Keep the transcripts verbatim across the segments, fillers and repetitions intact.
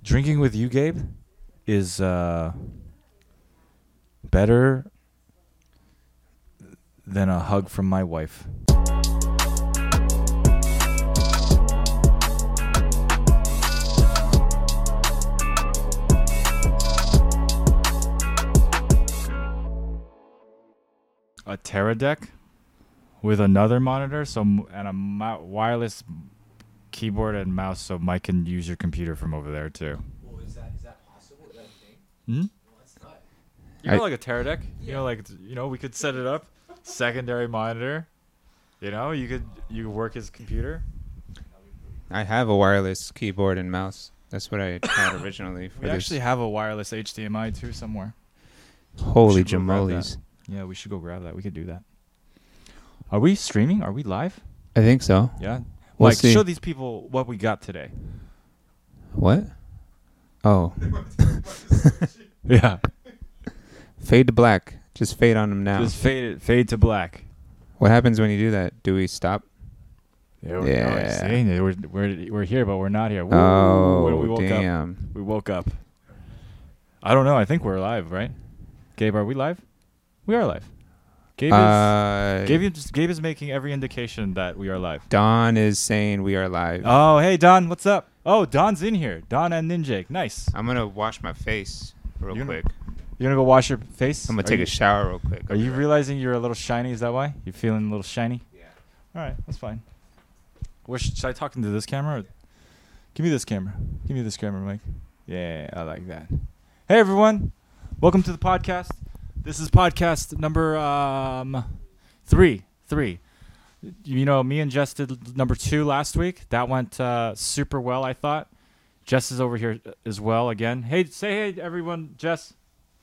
Drinking with you, Gabe, is uh, better than a hug from my wife. A Teradek with another monitor, so and a mo- wireless keyboard and mouse, so Mike can use your computer from over there too. Well, is that is that possible? Is that a thing? Hmm? Well, that's not. You know, like a Teradek. You know, like you know, we could set it up, secondary monitor. You know, you could you could work his computer. I have a wireless keyboard and mouse. That's what I had originally. For We this. actually have a wireless H D M I too somewhere. Holy should go grab jamolies. Yeah, we should go grab that. We could do that. Are we streaming? Are we live? I think so. Yeah. We'll Mike, see. show these people what we got today. What? Oh. Yeah. Fade to black. Just fade on them now. Just fade it, fade to black. What happens when you do that? Do we stop? Yeah. We're, Yeah. oh, see? we're, we're, we're here, but we're not here. Woo. Oh, we woke damn. Up. We woke up. I don't know. I think we're live, right? Gabe, are we live? We are live. Gabe is, Uh, Gabe, is, Gabe is making every indication that we are live. Don is saying we are live. Oh, hey, Don. What's up? Oh, Don's in here. Don and Ninjake. Nice. I'm going to wash my face real You're gonna- quick. You're going to go wash your face? I'm going Are to take you, a shower real quick. Are you realizing you're a little shiny? Is that why? You're feeling a little shiny? Yeah. All right. That's fine. Where should, should I talk into this camera? Or? Give me this camera. Give me this camera, Mike. Yeah, I like that. Hey, everyone. Welcome to the podcast. This is podcast number um, three. Three. You know, me and Jess did number two last week. That went uh, super well, I thought. Jess is over here as well again. Hey, say hey, everyone. Jess.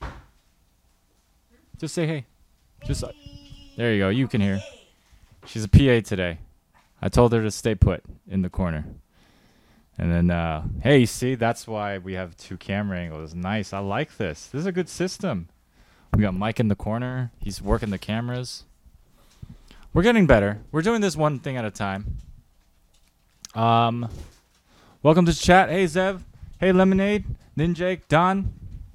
Just say hey. Just uh, there you go. You can hear. She's a P A today. I told her to stay put in the corner. And then, uh, hey, see, that's why we have two camera angles. Nice. I like this. This is a good system. We got Mike in the corner. He's working the cameras. We're getting better. We're doing this one thing at a time. Um, welcome to chat. Hey, Zev. Hey, Lemonade. Ninjake. Don.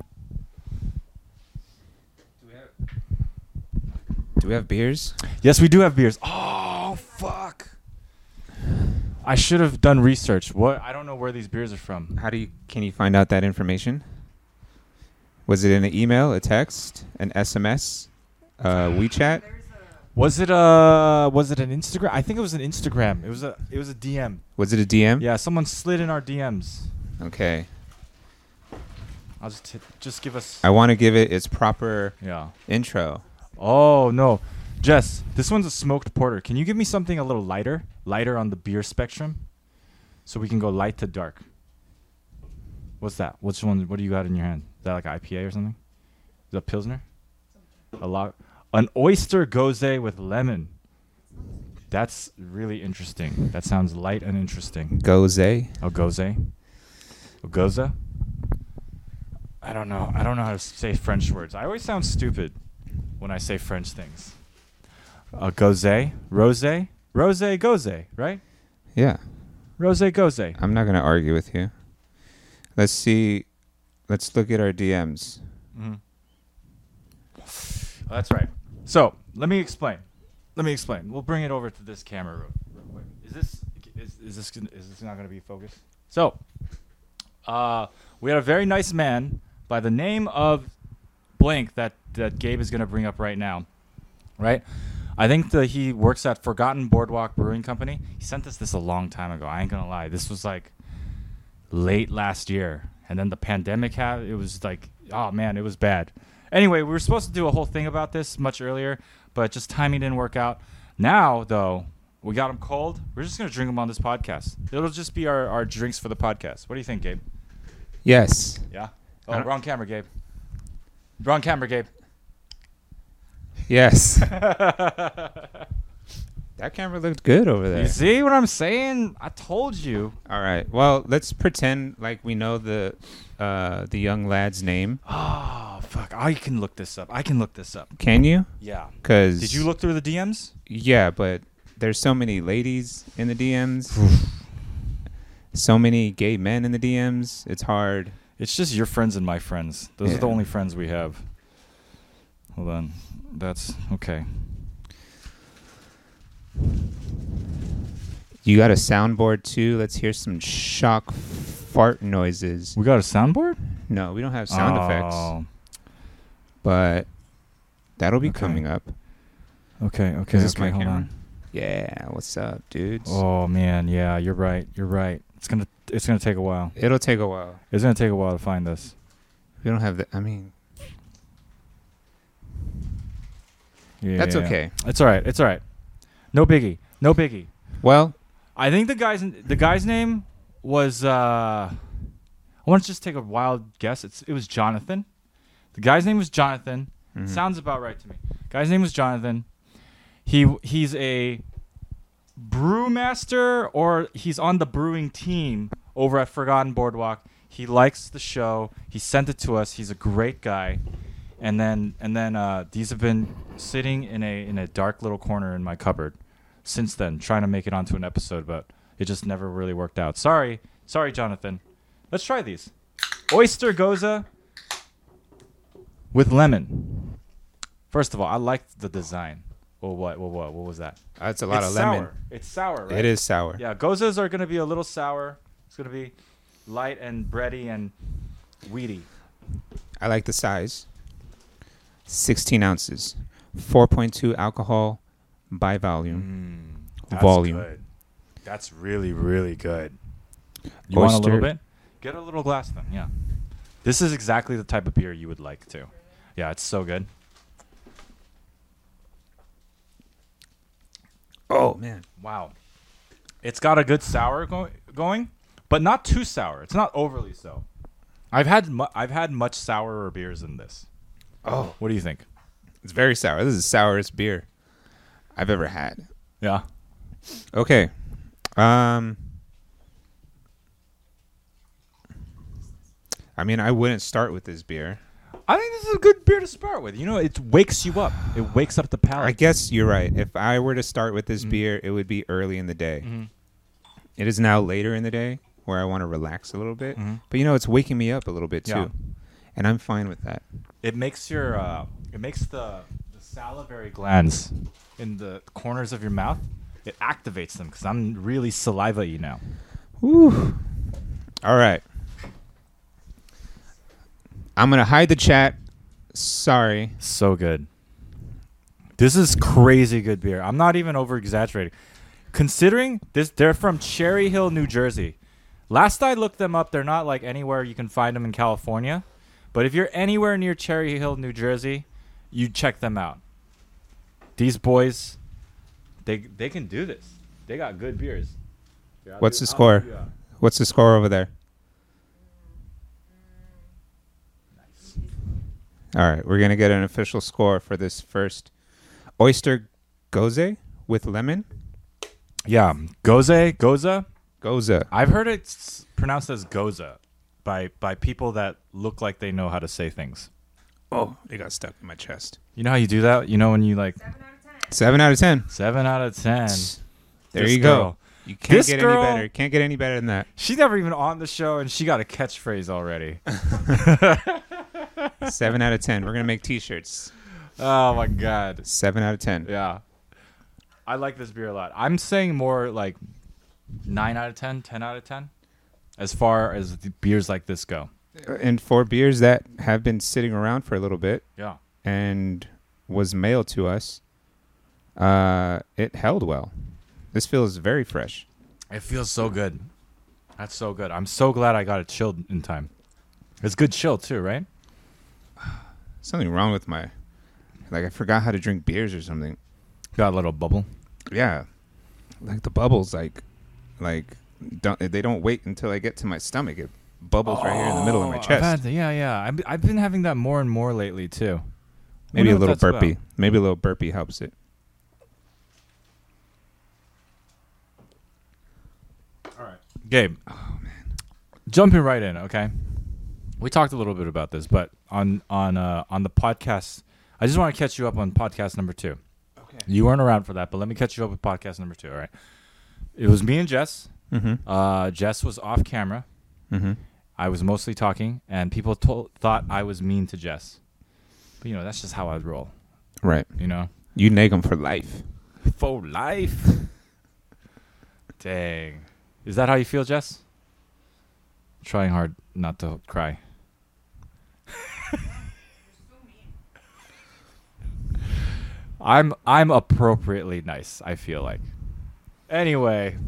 Do we have beers? Yes, we do have beers. Oh, fuck. I should have done research. What? I don't know where these beers are from. How do you, can you find out that information? Was it in an email, a text, an S M S, uh, WeChat? Was it uh was it an Instagram? I think it was an Instagram. It was a it was a D M. Was it a D M? Yeah, someone slid in our D Ms. Okay. I'll just t- just give us I want to give it its proper yeah. intro. Oh no, Jess, this one's a smoked porter. Can you give me something a little lighter, lighter on the beer spectrum, so we can go light to dark? What's that? Which one? What do you got in your hand? Is that like I P A or something? Is that Pilsner? A lot. An oyster gose with lemon. That's really interesting. That sounds light and interesting. Goze. A gose. A goza. I don't know. I don't know how to say French words. I always sound stupid when I say French things. A gose, rose, rose, gose, right? Yeah. Rose, gose. I'm not going to argue with you. Let's see. Let's look at our D Ms. Mm-hmm. That's right. So let me explain. Let me explain. We'll bring it over to this camera real, real quick. Is this is, is this gonna- is this not going to be focused? So, uh, we had a very nice man by the name of blank that that Gabe is going to bring up right now, right? I think that he works at Forgotten Boardwalk Brewing Company. He sent us this a long time ago. I ain't gonna lie. This was like late last year, and then the pandemic had. It was like, oh man, it was bad. Anyway, we were supposed to do a whole thing about this much earlier, but just timing didn't work out. Now, though, we got them cold. We're just going to drink them on this podcast. It'll just be our, our drinks for the podcast. What do you think, Gabe? Yes. Yeah? I Oh, don't- wrong camera, Gabe. Wrong camera, Gabe. Yes. That camera looked good over there. You see what I'm saying? I told you. All right. Well, let's pretend like we know the uh, the young lad's name. Oh, fuck. I can look this up. I can look this up. Can you? Yeah. Because Did you look through the D Ms? Yeah, but there's so many ladies in the D Ms. so many gay men in the D Ms. It's hard. It's just your friends and my friends. Those Yeah. are the only friends we have. Hold on. That's okay. You got a soundboard too. Let's hear some shock fart noises. We got a soundboard? No, we don't have sound effects, Oh, but that'll be Okay. coming up. okay, okay, Is this okay, my hold camera? on. Yeah, what's up, dudes? Oh man, yeah, you're right. You're right. It's gonna it's gonna take a while. It'll take a while. It's gonna take a while to find this. We don't have the. I mean, Yeah, that's yeah. okay. It's all right. It's all right. No biggie. No biggie. Well, I think the guy's the guy's name was. Uh, I want to just take a wild guess. It's it was Jonathan. The guy's name was Jonathan. mhm. Sounds about right to me. Guy's name was Jonathan. He he's a brewmaster, or he's on the brewing team over at Forgotten Boardwalk. He likes the show. He sent it to us. He's a great guy. And then and then uh, these have been sitting in a in a dark little corner in my cupboard since then, trying to make it onto an episode, but it just never really worked out. Sorry, sorry, Jonathan. Let's try these. Oyster Goza with lemon. First of all, I liked the design. Well, what, what, what, what was that? That's a lot it's of sour. lemon. It's sour, right? It is sour. Yeah, Gozas are gonna be a little sour. It's gonna be light and bready and weedy. I like the size. sixteen ounces, four point two alcohol by volume. That's Volume. good. That's really, really good. You want a little Oyster. bit? Get a little glass then, yeah. This is exactly the type of beer you would like too. Yeah, it's so good. Oh man, Wow. It's got a good sour go- going, but not too sour. It's not overly so. I've had mu- I've had much sourer beers than this. oh, What do you think? it's very sour. This is the sourest beer I've ever had. Yeah. Okay, um, I mean, I wouldn't start with this beer. I think this is a good beer to start with. You know, it wakes you up. It wakes up the palate. I guess you're right. If I were to start with this Mhm. beer, it would be early in the day. Mhm. It is now later in the day where I want to relax a little bit. Mhm. But you know, it's waking me up a little bit too, Yeah. and I'm fine with that. It makes your uh, it makes the the salivary glands in the corners of your mouth. It activates them because I'm really saliva-y now. Woo. All right. I'm gonna hide the chat. Sorry. So good. This is crazy good beer. I'm not even over exaggerating. Considering this, they're from Cherry Hill, New Jersey. Last I looked them up, they're not like anywhere you can find them in California. But if you're anywhere near Cherry Hill, New Jersey, you check them out. These boys, they they can do this. They got good beers. Here, I'll What's do- the I'll score? do, uh, What's the score over there? All right, we're gonna get an official score for this first oyster goze with lemon. Yeah, Goze, Goza. Goza. I've heard it's pronounced as Goza by by people that look like they know how to say things. Oh, it got stuck in my chest. You know how you do that? You know when you like Seven out of ten. seven out of ten. There This you go. girl. You can't This get girl- any better. Can't get any better than that. She's never even on the show, and she got a catchphrase already. Seven out of ten. We're gonna make T-shirts. Oh my god. Seven out of ten. Yeah. I like this beer a lot. I'm saying more like nine out of ten, ten out of ten, as far as the beers like this go. And for beers that have been sitting around for a little bit Yeah. and was mailed to us, uh, it held well. This feels very fresh. It feels so good. That's so good. I'm so glad I got it chilled in time. It's good chill too, right? Something wrong with my, like I forgot how to drink beers or something. Got a little bubble. Yeah, like the bubbles, like, like don't they don't wait until I get to my stomach. It bubbles right here in the middle of my Oh, I've chest. had the- yeah, yeah. I've, I've been having that more and more lately too. Maybe a Wonder little what that's burpee. about. Maybe a little burpee helps it. All right, Gabe. Oh man, jumping right in. Okay, we talked a little bit about this, but on on uh, on the podcast, I just want to catch you up on podcast number two. Okay. You weren't around for that, but let me catch you up with podcast number two. All right, it was me and Jess. Mm-hmm. Uh, Jess was off camera. Mm-hmm. I was mostly talking, and people told, thought I was mean to Jess. But, you know, that's just how I roll, Right. you know? You nag them for life. For life. Dang. Is that how you feel, Jess? Trying hard not to cry. I'm I'm appropriately nice, I feel like. Anyway.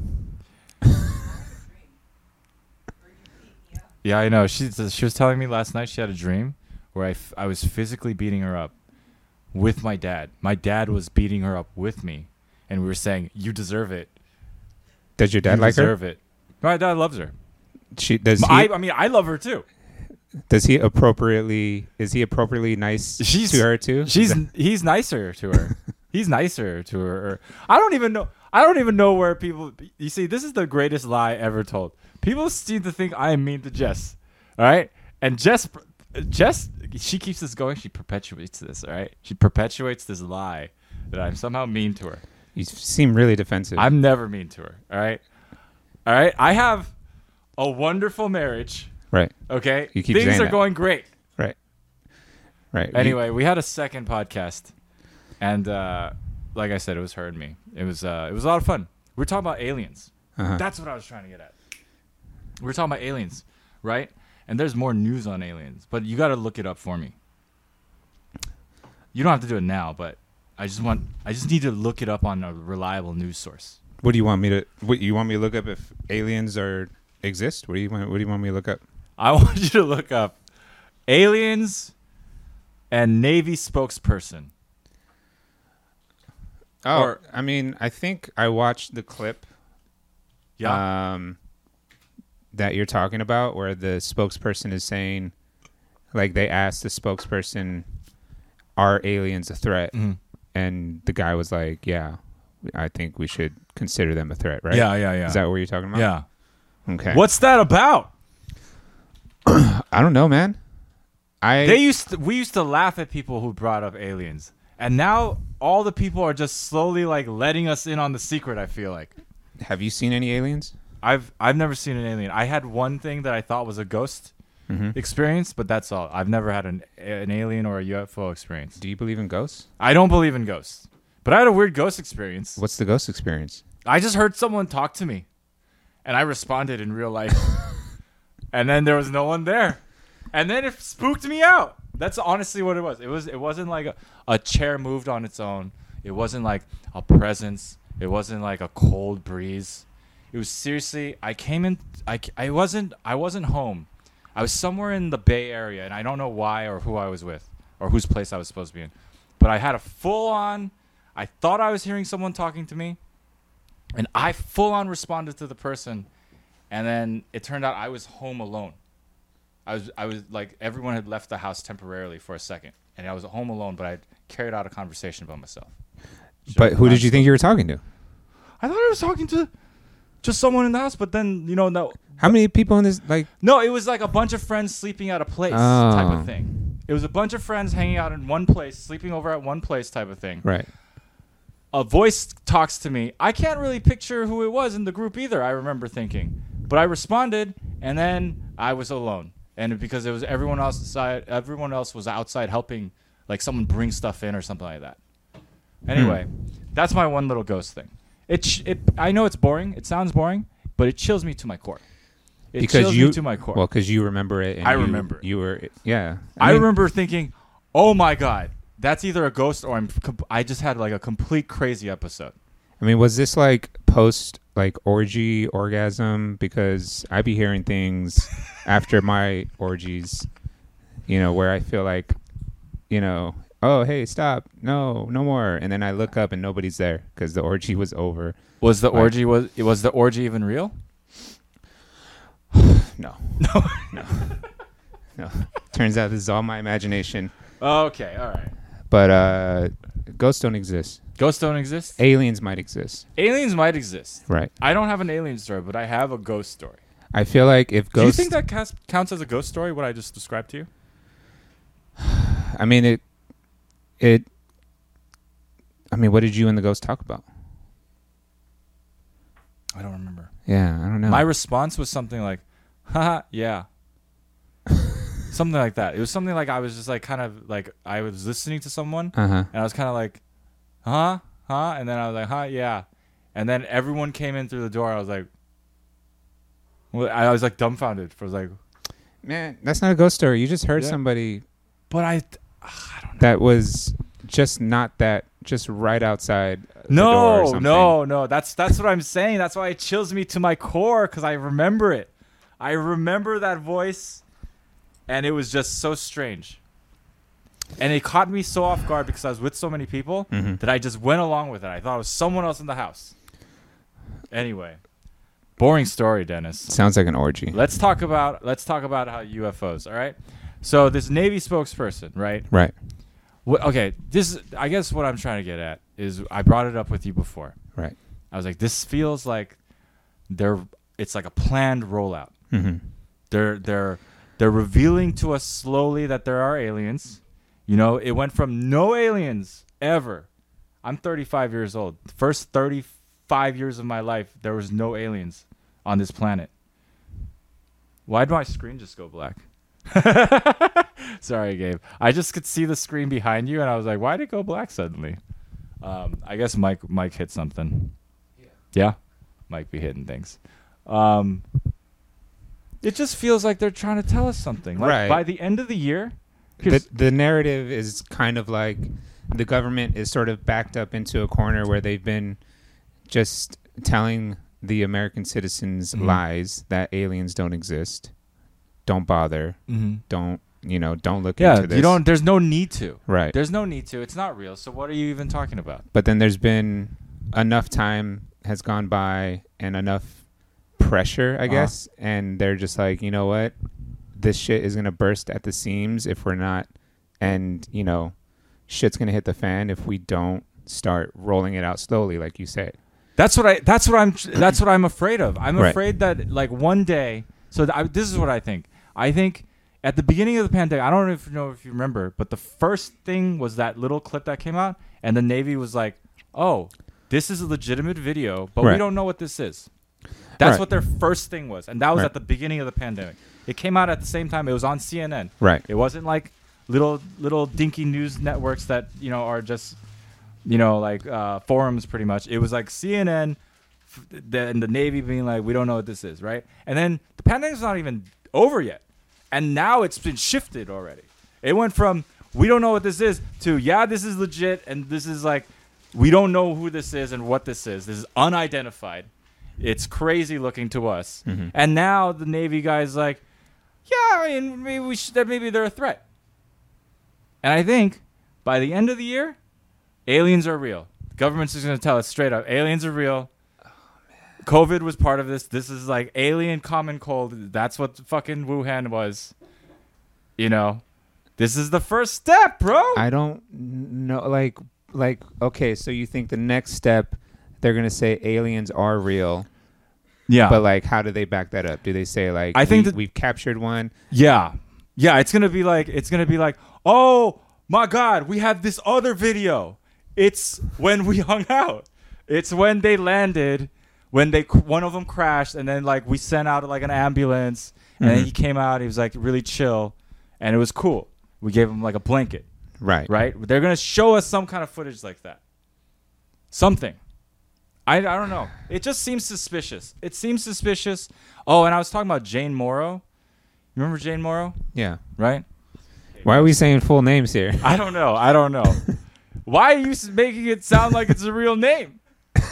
Yeah, I know. She she was telling me last night she had a dream where I, f- I was physically beating her up with my dad. My dad was beating her up with me, and we were saying, "You deserve it. Does your dad you like her? deserve it." My dad loves her. She does. He, I, I mean, I love her too. does he appropriately? Is he appropriately nice She's- to her too? She's Is that- he's nicer to her. He's nicer to her. I don't even know. I don't even know where people. You see, this is the greatest lie ever told. People seem to think I am mean to Jess. All right, and Jess, Jess, she keeps this going. She perpetuates this. All right, she perpetuates this lie that I'm somehow mean to her. you seem really defensive. I'm never mean to her. All right, all right. I have a wonderful marriage. right. Okay, You keep things saying are that. going great. Right. Right. You- Anyway, we had a second podcast, and uh, like I said, it was her and me. It was uh, it was a lot of fun. We were talking about aliens. uh-huh. That's what I was trying to get at. We were talking about aliens, right? And there's more news on aliens, but you got to look it up for me. You don't have to do it now, but I just want I just need to look it up on a reliable news source. What do you want me to? What you want me to look up if aliens are exist? What do you want? What do you want me to look up? I want you to look up aliens and Navy spokesperson. Oh, Or- I mean, I think I watched the clip. Yeah. Um, that you're talking about, where the spokesperson is saying, like, they asked the spokesperson, "Are aliens a threat?" Mhm. And the guy was like, "Yeah, I think we should consider them a threat." Right? Yeah, yeah, yeah. Is that what you're talking about? yeah. Okay. What's that about? I don't know, man. I They used to, we used to laugh at people who brought up aliens, and now all the people are just slowly like letting us in on the secret. I feel like have you seen any aliens? I've I've never seen an alien. I had one thing that I thought was a ghost Mm-hmm. experience, but that's all. I've never had an an alien or a U F O experience. Do you believe in ghosts? I don't believe in ghosts, but I had a weird ghost experience. What's the ghost experience? I just heard someone talk to me, and I responded in real life, and then there was no one there, and then it spooked me out. That's honestly what it was. It was. It wasn't like a, a chair moved on its own. It wasn't like a presence. It wasn't like a cold breeze. It was seriously. I came in. I, I wasn't. I wasn't home. I was somewhere in the Bay Area, and I don't know why or who I was with or whose place I was supposed to be in. But I had a full on. I thought I was hearing someone talking to me. And I full on responded to the person, and then it turned out I was home alone. I was I was like everyone had left the house temporarily for a second, and I was home alone, but I carried out a conversation about myself. But who did you think you were talking to? I thought I was talking to just someone in the house, but then you know no How many people in this? Like, no, it was like a bunch of friends sleeping at a place type Oh. of thing. It was a bunch of friends hanging out in one place, sleeping over at one place type of thing. right? A voice talks to me. I can't really picture who it was in the group either, I remember thinking. But I responded, and then I was alone. And because it was everyone else outside, everyone else was outside helping, like someone bring stuff in or something like that. Anyway, that's my one little ghost thing. It, ch- it I know it's boring. It sounds boring, but it chills me to my core. It Because chills you me to my core. Well, because you remember it. And I you- remember it. You were, yeah. I mean, remember thinking, "Oh my god, that's either a ghost or I'm." Com- I just had like a complete crazy episode. I mean, was this like post like orgy orgasm? Because I be hearing things after my orgies, you know, where I feel like, you know, oh hey, stop, no, no more, and then I look up and nobody's there because the orgy was over. Was the Like- orgy was was the orgy even real? No, no, no, no. Turns out this is all my imagination. Okay, all right. But uh, ghosts don't exist. Ghosts don't exist. Aliens might exist, Aliens might exist. right? I don't have an alien story, but I have a ghost story. I feel like if Do you ghosts, think that cas- counts as a ghost story? What I just described to you? I mean it, it. I mean, what did you and the ghost talk about? I don't remember. Yeah, I don't know. My response was something like, haha, yeah. Something like that. It was something like I was just like kind of like I was listening to someone uh-huh. and I was kind of like, huh? Huh? And then I was like, huh? Yeah. And then everyone came in through the door. I was like, well, I was like dumbfounded. I was like, Man, that's not a ghost story. You just heard Yeah. somebody but I, I don't know. that was just not that, just right outside the door or No, something. no, no. That's that's what I'm saying. That's why it chills me to my core because I remember it. I remember that voice, and it was just so strange. And it caught me so off guard because I was with so many people Mhm. that I just went along with it. I thought it was someone else in the house. Anyway, boring story, Dennis. Sounds like an orgy. Let's talk about let's talk about how U F Os. All right. So this Navy spokesperson, right? Right. What, okay, this is, I guess what I'm trying to get at is I brought it up with you before. Right. I was like, this feels like they're it's like a planned rollout. Mm-hmm. They're they're they're revealing to us slowly that there are aliens. You know, it went from no aliens ever. I'm thirty-five years old. The first thirty-five years of my life, there was no aliens on this planet. Why did my screen just go black? Sorry, Gabe. I just could see the screen behind you, and I was like, why did it go black suddenly? Um, I guess Mike Mike hit something. Yeah. Yeah? Mike be hitting things. Um, it just feels like they're trying to tell us something. Like Right. by the end of the year, The, here's- the narrative is kind of like the government is sort of backed up into a corner where they've been just telling the American citizens Mhm. lies that aliens don't exist. Don't bother. Mhm. Don't, you know, don't look yeah, into this. you don't. There's no need to. Right. There's no need to. It's not real. So what are you even talking about? But then there's been enough time has gone by and enough pressure, I Uh-huh. guess, and they're just like, you know what? This shit is going to burst at the seams if we're not, and, you know, shit's going to hit the fan if we don't start rolling it out slowly, like you said. That's what I. That's what I'm. That's what I'm afraid of. I'm Right. afraid that like one day. So th- I, this is what I think. I think at the beginning of the pandemic, I don't know if you know if you remember, but the first thing was that little clip that came out, and the Navy was like, "Oh, this is a legitimate video, but we Right. don't know what this is." That's Right. what their first thing was, and that was Right. at the beginning of the pandemic. It came out at the same time. It was on C N N. Right. It wasn't like little little dinky news networks that you know are just you know like uh, forums pretty much. It was like C N N f- the, and the Navy being like, we don't know what this is, right? And then the pandemic's not even over yet, and now it's been shifted already. It went from we don't know what this is to yeah, this is legit, and this is like we don't know who this is and what this is. This is unidentified. It's crazy looking to us, Mhm. and now the Navy guy's like, yeah, I mean, maybe we should, that maybe they're a threat. And I think by the end of the year, aliens are real. The government's just going to tell us straight up, aliens are real. COVID was part of this. This is like alien common cold. That's what fucking Wuhan was. You know, this is the first step, bro. I don't know. Like, like, okay, so you think the next step, they're going to say aliens are real. yeah. But, like, how do they back that up? Do they say, like, I think we, that- we've captured one? Yeah. Yeah, it's going to be like it's going to be like, "Oh, my god, we have this other video. It's when we hung out. It's when they landed, when they one of them crashed and then like we sent out like an ambulance and then Mhm. he came out, he was like really chill and it was cool. We gave him like a blanket, Right. right? They're going to show us some kind of footage like that. Something. I, I don't know. It just seems suspicious. It seems suspicious. Oh, and I was talking about Jane Morrow. You remember Jane Morrow? Yeah. Right? Why are we saying full names here? I don't know. I don't know. Why are you s- making it sound like it's a real name?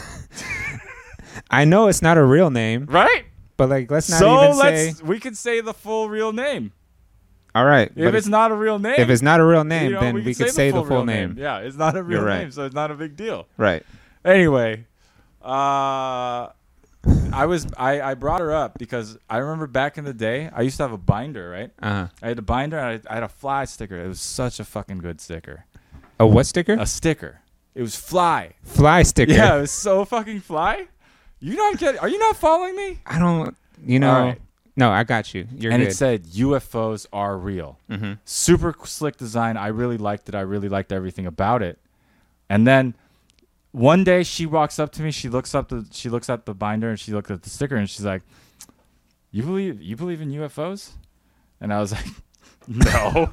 I know it's not a real name, Right? but, like, let's not so even let's say. we could say the full real name. All right. If but it's not a real name, if it's not a real name, you know, then we, we, could could say the full real name. Yeah, it's not a real You're right. name, so it's not a big deal. Right. Anyway, uh, I was I, I brought her up because I remember back in the day I used to have a binder, right? Uh-huh. I had a binder and I, I had a fly sticker. It was such a fucking good sticker. A what sticker? A sticker. It was fly. Fly sticker. Yeah, it was so fucking fly. You not get? Are you not following me? I don't, you know. All right. No, I got you. You're and good. it said U F Os are real. mm-hmm. Super slick design. I really liked it. I really liked everything about it. And then one day she walks up to me. She looks up the she looks at the binder and she looked at the sticker and she's like, "You believe you believe in U F Os?" And I was like, "No."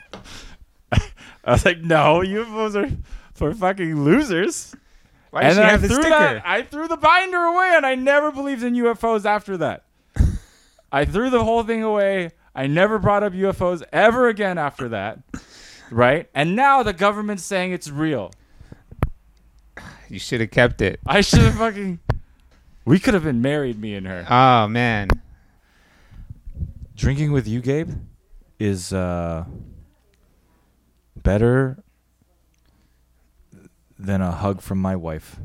I was like, "No, U F Os are for fucking losers." Why and does she then have I the threw sticker? that. I threw the binder away, and I never believed in U F Os after that. I threw the whole thing away. I never brought up U F Os ever again after that. Right? And now the government's saying it's real. You should have kept it. I should have fucking. We could have been married, me and her. Oh man. Drinking with you, Gabe, is uh, better than a hug from my wife.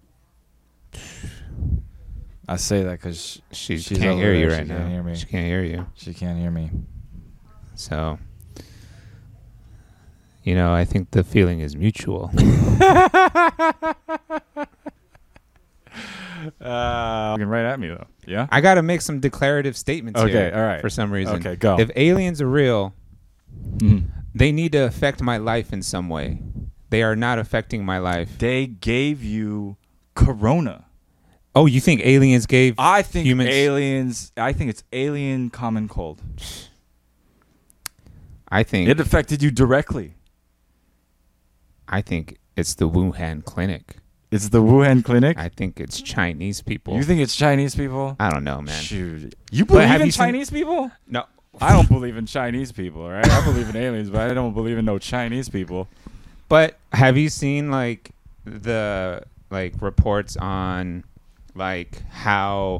I say that because She she's can't over hear you there. right She now. can't hear me. She can't hear you. She can't hear me. So, you know, I think the feeling is mutual. Uh, looking right at me though. Yeah. I got to make some declarative statements Okay, here. all right. For some reason. Okay, go. If aliens are real, Mhm. they need to affect my life in some way. They are not affecting my life. They gave you Corona. Oh, you think aliens gave I think humans? aliens. I think it's alien common cold. I think It affected you directly. I think it's the Wuhan clinic. It's the Wuhan clinic. I think it's Chinese people. You think it's Chinese people? I don't know, man. Shoot. You But believe have in you seen- Chinese people? No. I don't believe in Chinese people, all right? I believe in aliens, but I don't believe in no Chinese people. But have you seen like the like reports on like how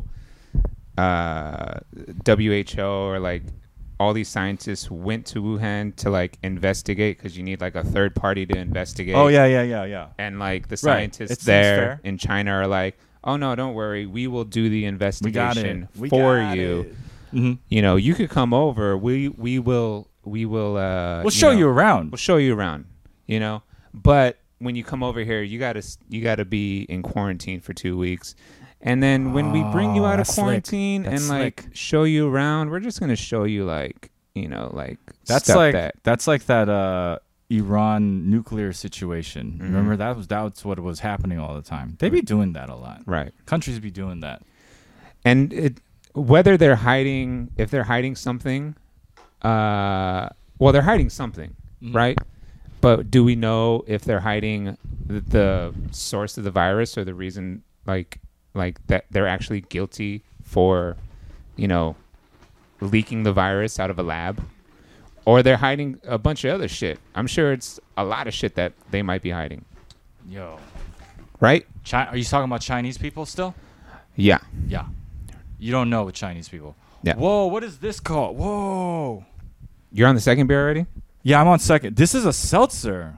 uh, W H O or like all these scientists went to Wuhan to like investigate because you need like a third party to investigate. Oh, yeah, yeah, yeah, yeah. And like the Right. scientists It seems there fair. in China are like, oh no, don't worry, we will do the We got it. investigation We for got you. it. Mm-hmm. You know, you could come over. We we will we will. Uh, We'll show know, you around. We'll show you around. You know, but when you come over here, you gotta s- you gotta be in quarantine for two weeks, and then when we bring you Oh, out of that's slick. quarantine That's and like slick. show you around, we're just gonna show you like you know like That's stuff like that. that's like that uh, Iran nuclear situation. Mhm. Remember that was that's what was happening all the time. They be doing that a lot. Right. Countries be doing that. And it, whether they're hiding, if they're hiding something, uh, well, they're hiding something, Mhm. right? But do we know if they're hiding the, the source of the virus or the reason, like, like that they're actually guilty for, you know, leaking the virus out of a lab, or they're hiding a bunch of other shit? I'm sure it's a lot of shit that they might be hiding, Yo, right? Chi- are you talking about Chinese people still? Yeah. Yeah. You don't know with Chinese people. Yeah. Whoa, what is this called? Whoa. You're on the second beer already? Yeah, I'm on second. This is a seltzer.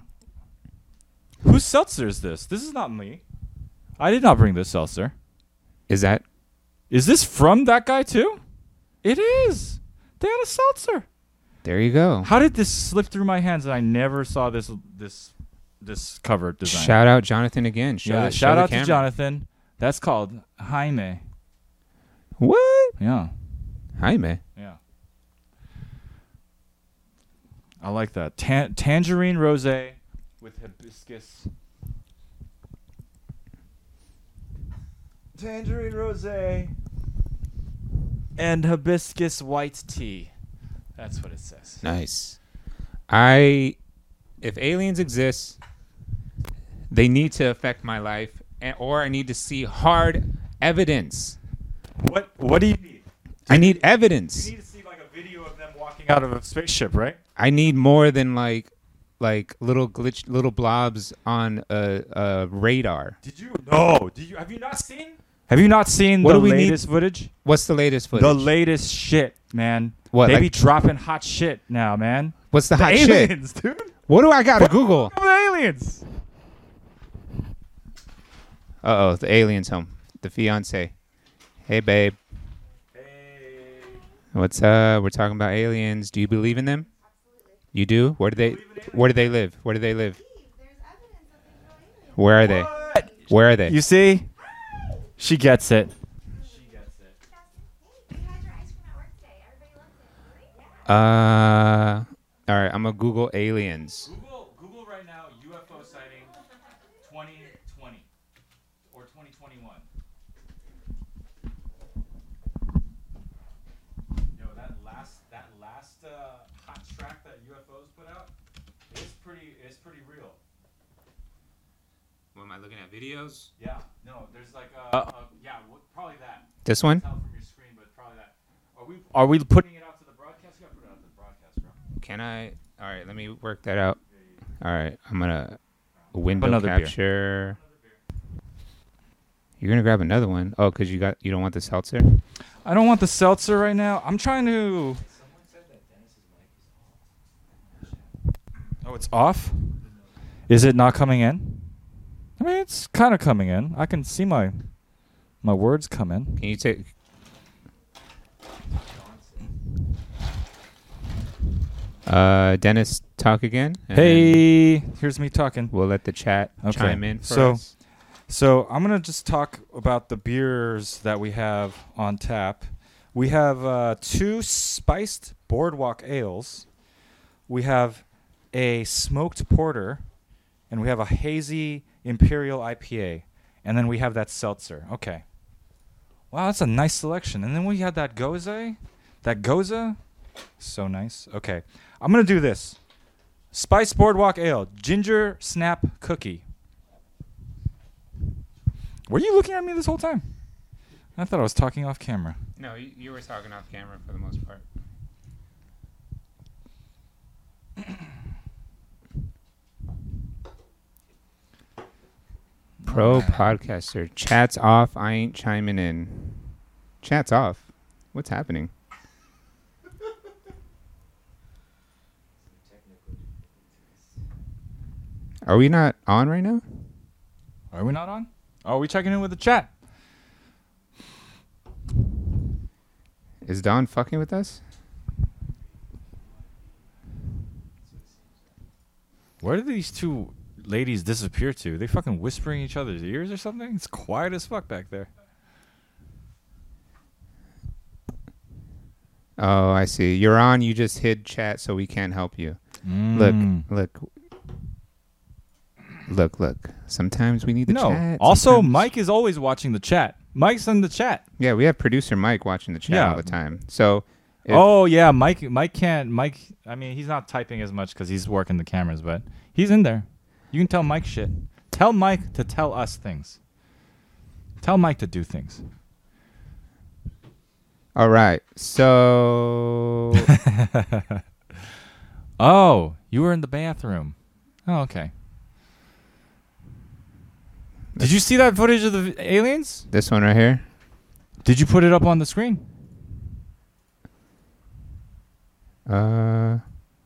Whose seltzer is this? This is not me. I did not bring this seltzer. Is that? Is this from that guy too? It is. They had a seltzer. There you go. How did this slip through my hands and I never saw this this this cover design? Shout out Jonathan again. Show yeah, the- show shout the out to camera. Jonathan. That's called Jaime. What? Yeah. Hi, man. Yeah. I like that. Tan- tangerine rosé with hibiscus. Tangerine rosé and hibiscus white tea. That's what it says. Nice. I, if aliens exist, they need to affect my life, and, or I need to see hard evidence. What What do you need? I need evidence. You need to see like a video of them walking out of a spaceship, right? I need more than like, like little glitch, little blobs on a, a radar. Did you? No. Did you? Have you not seen? Have you not seen What the do we need? latest footage? What's the latest footage? The latest shit, man. What, They like- be dropping hot shit now, man. What's the, The hot shit? aliens, dude. What do I got to Google? The aliens. Uh oh, the aliens home. The fiance. Hey, babe. Hey. What's up? We're talking about aliens. Do you believe in them? You do? Where do they? Where do they live? Where do they live? Where are they? What? Where are they? You see? She gets it. Uh, all right. I'm gonna Google aliens. Google Google right now U F O sighting twenty twenty. twenty-one. Yo, that last that last uh, hot track that U F Os put out, it's pretty it's pretty real. What am I looking at? Videos? Yeah. No, there's like a, uh, a yeah, w- probably that. This one? Tell from your screen, but probably that. Are we are we putting it out to the broadcast? You gotta put it out to the broadcast, bro. Can I? All right, let me work that out. All right, I'm gonna window Another beer. capture. You're gonna grab another one. Oh, cause you got you don't want the seltzer. I don't want the seltzer right now. I'm trying to. Someone said that Dennis's mic is off. Oh, it's off. Is it not coming in? I mean, it's kind of coming in. I can see my my words come in. Can you take? Uh, Dennis, talk again. and then Hey, here's me talking. we'll let the chat Okay, chime in. For so- us. So I'm gonna just talk about the beers that we have on tap. We have uh, two spiced boardwalk ales. We have a smoked porter, and we have a hazy imperial I P A, and then we have that seltzer. Okay. Wow, that's a nice selection. And then we had that goza, that goza, so nice. Okay, I'm gonna do this. Spiced boardwalk ale, ginger snap cookie. Were you looking at me this whole time? I thought I was talking off camera. No, you, you were talking off camera for the most part. Pro podcaster. Chat's off. I ain't chiming in. Chat's off. What's happening? Are we not on right now? Are we not on? Oh, are we checking in with the chat? Is Don fucking with us? Where did these two ladies disappear to? They fucking whispering each other's ears or something? It's quiet as fuck back there. Oh, I see. You're on. You just hid chat, so we can't help you. Mm. Look, look, look, look. Sometimes we need the no. chat. Also, sometimes- Mike is always watching the chat. Mike's in the chat. Yeah, we have producer Mike watching the chat Yeah. all the time. So, if, Oh yeah, Mike. Mike can't. Mike. I mean, he's not typing as much because he's working the cameras, but he's in there. You can tell Mike shit. Tell Mike to tell us things. Tell Mike to do things. all right. So, Oh, you were in the bathroom. Oh, okay. Did you see that footage of the aliens? this one right here. Did you put it up on the screen? Uh,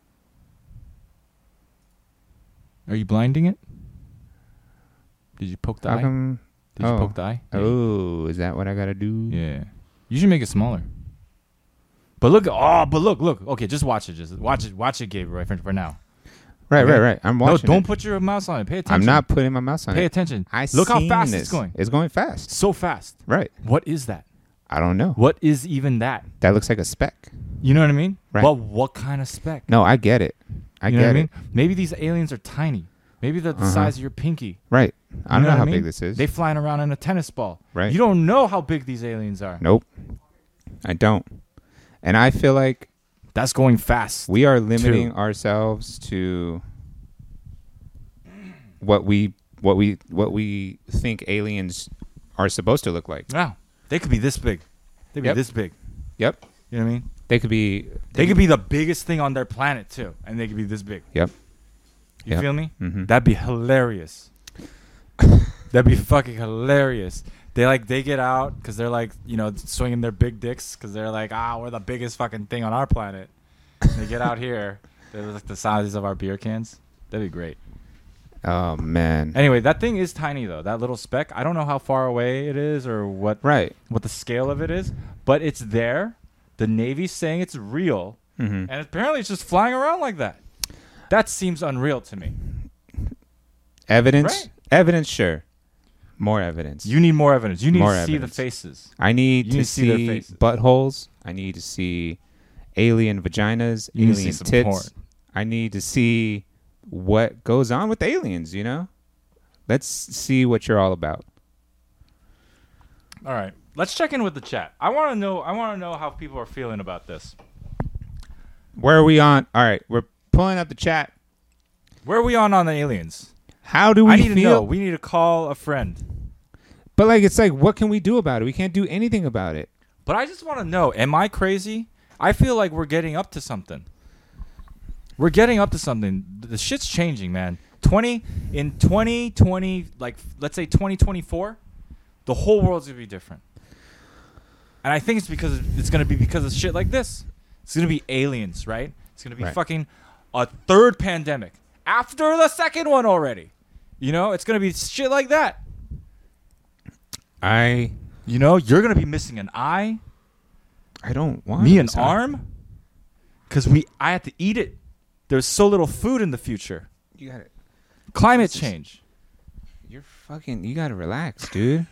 Are you blinding it? Did you poke the how eye? come? Did you oh. poke the eye? Oh, is that what I gotta do? Yeah. You should make it smaller. But look, oh, but look, look. Okay, just watch it. Just watch it. Watch it, Gabriel, for, for now. Right, Okay? right, right. I'm watching. No, don't it. put your mouse on it. Pay attention. I'm not putting my mouse on Pay it. attention. I Look how seen fast this. it's going. It's going fast. So fast. Right. What is that? I don't know. What is even that? That looks like a speck. You know what I mean? Right. But what kind of speck? No, I get it. I you get know what I it. mean? Maybe these aliens are tiny. Maybe they're the Uh-huh. size of your pinky. Right. I don't You know, what how I mean? big this is. They flying around in a tennis ball. Right. You don't know how big these aliens are. Nope. I don't. And I feel like That's going fast. we are limiting ourselves to what we what we what we think aliens are supposed to look like. Wow. They could be this big. They could Yep. be this big. Yep. You know what I mean? They could be They could be the biggest thing on their planet too, and they could be this big. Yep. You Yep. feel me? Mhm. That'd be hilarious. That'd be fucking hilarious. They like they get out because they're like you know swinging their big dicks because they're like ah we're the biggest fucking thing on our planet. And they get out here, they're like the sizes of our beer cans. That'd be great. Oh man. Anyway, that thing is tiny though. That little speck. I don't know how far away it is or what Right. what the scale of it is, but it's there. The Navy's saying it's real, Mhm. and apparently it's just flying around like that. That seems unreal to me. Evidence? Right. Evidence, sure. More evidence. You need more evidence. You need More to see the evidence. faces. I need You to need to see their see faces. buttholes. I need to see alien vaginas, You need to see alien some tits. porn. I need to see what goes on with aliens, you know? Let's see what you're all about. All right. Let's check in with the chat. I want to know. I want to know how people are feeling about this. Where are we on? All right, we're pulling up the chat. Where are we on on the aliens? How do we I need feel? to know. We need to call a friend. But like, it's like, what can we do about it? We can't do anything about it. But I just want to know. Am I crazy? I feel like we're getting up to something. We're getting up to something. The shit's changing, man. Twenty in twenty twenty, like let's say twenty twenty-four, the whole world's gonna be different. And I think it's because it's gonna be because of shit like this. It's gonna be aliens, right? It's gonna be Right. fucking a third pandemic after the second one already. You know, it's gonna be shit like that. I You know, you're gonna be missing an eye, I don't want me an this. arm, because we I had to eat it. There's so little food in the future. You got it. Climate This is- change. You're fucking. You gotta relax, dude.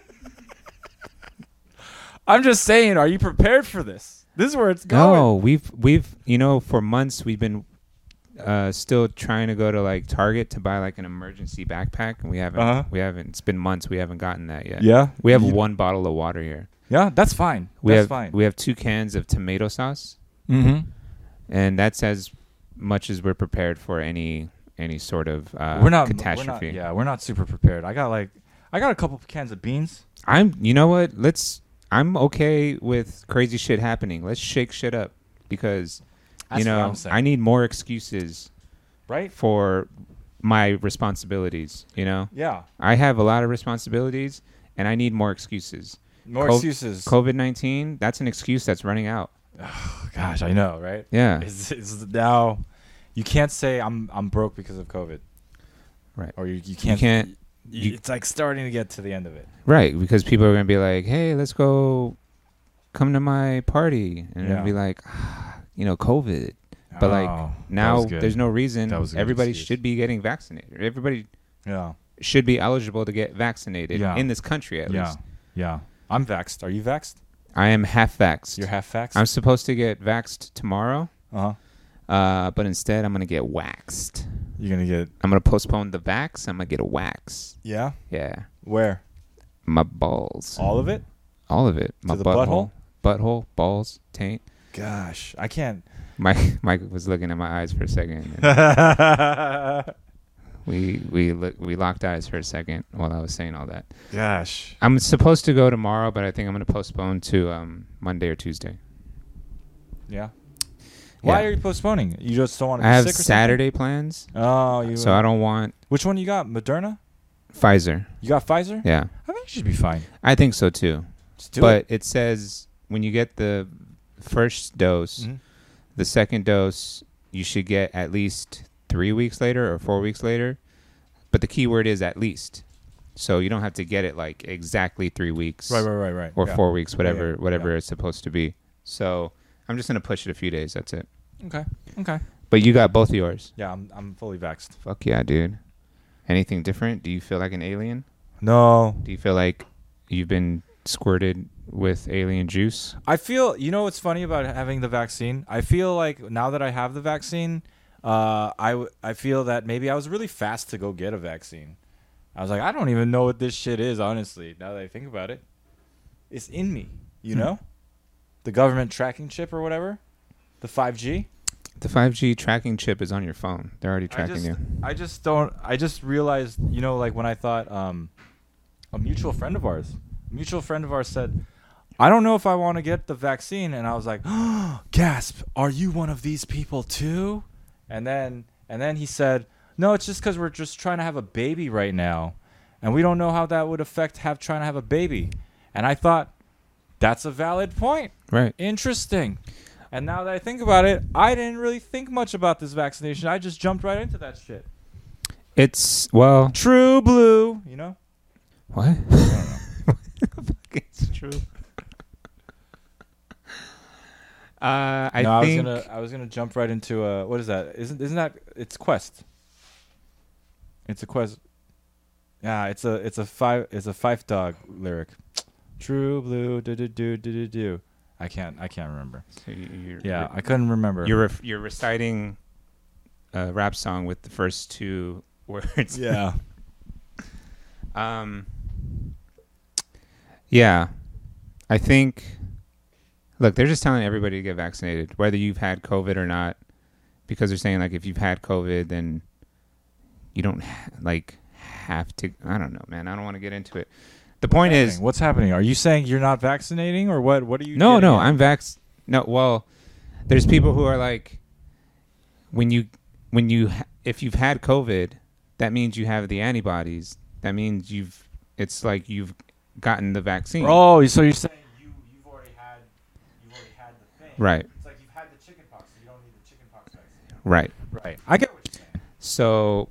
I'm just saying, are you prepared for this? This is where it's going. No, we've we've you know for months we've been uh, still trying to go to like Target to buy like an emergency backpack, and we haven't. Uh-huh. We haven't. It's been months. We haven't gotten that yet. Yeah, We have You- one bottle of water here. Yeah, that's fine. We that's have fine. we have two cans of tomato sauce, Mm-hmm. and that's as much as we're prepared for any any sort of uh, we're not catastrophe. We're not, yeah, we're not super prepared. I got like, I got a couple cans of beans. I'm. You know what? Let's. I'm okay with crazy shit happening. Let's shake shit up because That's you what know I'm saying. I need more excuses Right? for my responsibilities. You know, Yeah. I have a lot of responsibilities, and I need more excuses. More Co- excuses. COVID nineteen, that's an excuse that's running out. Oh, gosh, I know, right? Yeah, It's, it's now, you can't say I'm I'm broke because of COVID. Right. Or you, you you can't. can't. y- you- it's like starting to get to the end of it. Right, because people are gonna be like, "Hey, let's go, come to my party," and Yeah. it'll be like, ah, you know, COVID. But, like, Oh, that Now was good. there's no reason. That was a good Everybody excuse. should be getting vaccinated. Everybody Yeah. should be eligible to get vaccinated Yeah. in this country at Yeah. least. Yeah. I'm vaxxed. Are you vaxxed? I am half vaxxed. You're half vaxxed? I'm supposed to get vaxxed tomorrow, uh-huh. uh, but instead I'm gonna get waxed. You're going to get, I'm gonna postpone the vax. I'm gonna get a wax. yeah? Yeah, Where? my balls, All of it? all of it. My the butthole, butthole, balls, taint. Gosh, I can't. Mike, Mike was looking at my eyes for a second. and Gosh. we we look, we locked eyes for a second while I was saying all that. Yeah. I'm supposed to go tomorrow, but I think I'm gonna postpone to um, Monday or Tuesday. Why Yeah. are you postponing? You just don't want to be I have sick or something? Saturday plans, Oh, you. so I don't want Which one you got? Moderna? Pfizer. You got Pfizer? Yeah, I think you should be fine. I think so too. Just do but it. it says when you get the first dose, Mhm. the second dose you should get at least three weeks later or four weeks later. But the key word is at least. So you don't have to get it like exactly three weeks Right, right, right, right. or Yeah. four weeks, whatever yeah, whatever yeah. it's supposed to be. So I'm just gonna push it a few days. That's it. Okay. Okay. But you got both yours. Yeah, I'm I'm fully vaxxed. Fuck yeah, dude. Anything different? Do you feel like an alien? No. Do you feel like you've been squirted with alien juice? I feel, you know what's funny about having the vaccine? I feel like now that I have the vaccine, uh, I, w- I feel that maybe I was really fast to go get a vaccine. I was like, I don't even know what this shit is, honestly, now that I think about it. It's in me, you Hmm. know? The government tracking chip or whatever? The five G? The five G tracking chip is on your phone. They're already I tracking just, you. I just don't, I just realized, you know, like when I thought um, a mutual friend of ours, a mutual friend of ours said, I don't know if I want to get the vaccine. And I was like, oh, gasp, are you one of these people too? And then, and then he said, no, it's just because we're just trying to have a baby right now. And we don't know how that would affect have trying to have a baby. And I thought, that's a valid point. Right. Interesting. And now that I think about it, I didn't really think much about this vaccination. I just jumped right into that shit. It's, well, True blue, you know? what? I don't know. It's true. Uh, I no, think I was gonna I was gonna jump right into uh what is that? Isn't isn't that it's Quest? It's a Quest. Yeah, it's a it's a five it's a Fife Dog lyric. True blue do do do do do do. I can't I can't remember. So you- you're, Yeah, I couldn't remember. you're ref- you're reciting a rap song with the first two words. yeah. Um. Yeah. I think, look, they're just telling everybody to get vaccinated, whether you've had COVID or not, because they're saying, like, if you've had COVID, then you don't, ha- like, have to. I don't know, man. I don't want to get into it. The point What's is, happening? What's happening? Are you saying you're not vaccinating, or what? What are you? no, getting no, at? I'm vax. No, well, there's people who are like, when you, when you, ha- if you've had COVID, that means you have the antibodies. That means you've, it's like you've gotten the vaccine. Oh, so you're saying you you've already had you've already had the thing. Right. It's like you've had the chickenpox, so you don't need the chickenpox vaccine. Right. Right. I get what you're saying. So,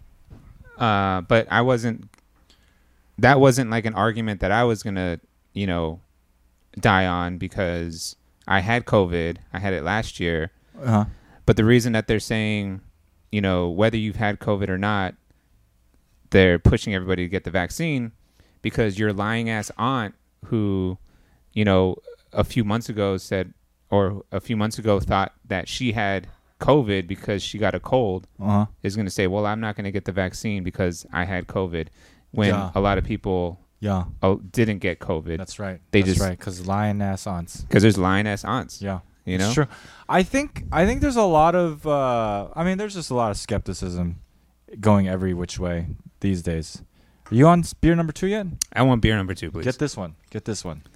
uh, but I wasn't, that wasn't like an argument that I was going to, you know, die on because I had COVID. I had it last year. Uh-huh. But the reason that they're saying, you know, whether you've had COVID or not, they're pushing everybody to get the vaccine because your lying ass aunt who, you know, a few months ago said, or a few months ago thought that she had COVID because she got a cold Uh-huh. is going to say, well, I'm not going to get the vaccine because I had COVID when Yeah. a lot of people Yeah. oh, didn't get COVID. That's right. They That's just- right, because lying ass aunts. Because there's lying ass aunts. Yeah. You know? It's true. I think I think there's a lot of uh, I mean there's just a lot of skepticism going every which way these days. Are you on s- beer number two yet? I want beer number two, please. Get this one. Get this one.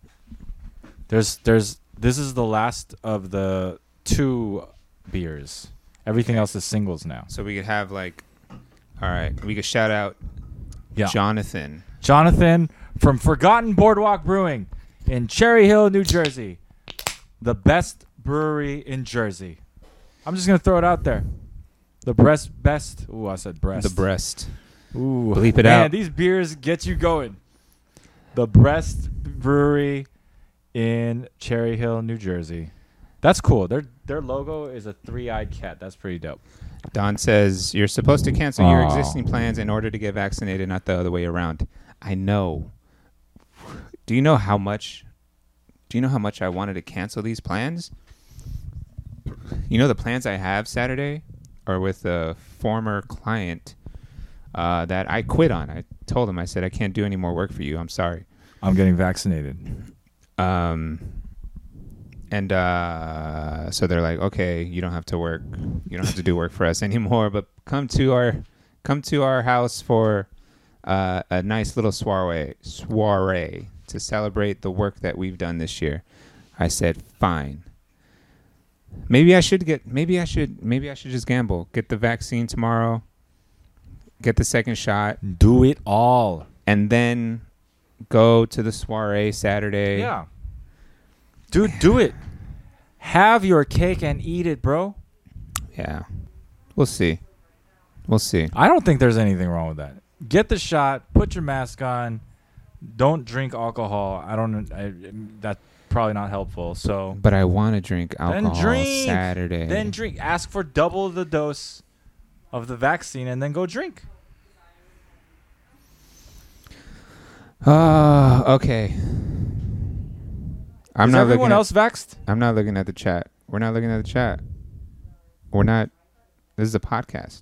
There's there's this is the last of the two beers. Everything else is singles now. So we could have like, all right, we could shout out Yeah. Jonathan. Jonathan from Forgotten Boardwalk Brewing in Cherry Hill, New Jersey. The best brewery in Jersey. I'm just going to throw it out there. The breast best. Ooh, I said breast. The breast. Ooh. Bleep it Man, out. these beers get you going. The Breast Brewery in Cherry Hill, New Jersey. That's cool. Their their logo is a three-eyed cat. That's pretty dope. Don says you're supposed to cancel your Oh. existing plans in order to get vaccinated, not the other way around. I know. Do you know how much? Do you know how much I wanted to cancel these plans? You know the plans I have Saturday are with a former client uh, that I quit on. I told him, I said, I can't do any more work for you. I'm sorry. I'm getting vaccinated. Um, and uh, so they're like, okay, you don't have to work. You don't have to do work for us anymore. But come to our, come to our house for uh, a nice little soiree, soiree to celebrate the work that we've done this year. I said, fine. Maybe I should get. Maybe I should. Maybe I should just gamble. Get the vaccine tomorrow. Get the second shot, Do it all. and then go to the soiree Saturday. Yeah. Dude, do it. Have your cake and eat it, bro. Yeah. We'll see. We'll see. I don't think there's anything wrong with that. Get the shot. Put your mask on. Don't drink alcohol. I don't. I, that's probably not helpful. So But I want to drink Then alcohol drink. Saturday. then drink. Ask for double the dose of the vaccine, and then go drink. Oh, okay. I'm Is not everyone looking else at, vaxxed? I'm not looking at the chat. We're not looking at the chat. We're not. This is a podcast.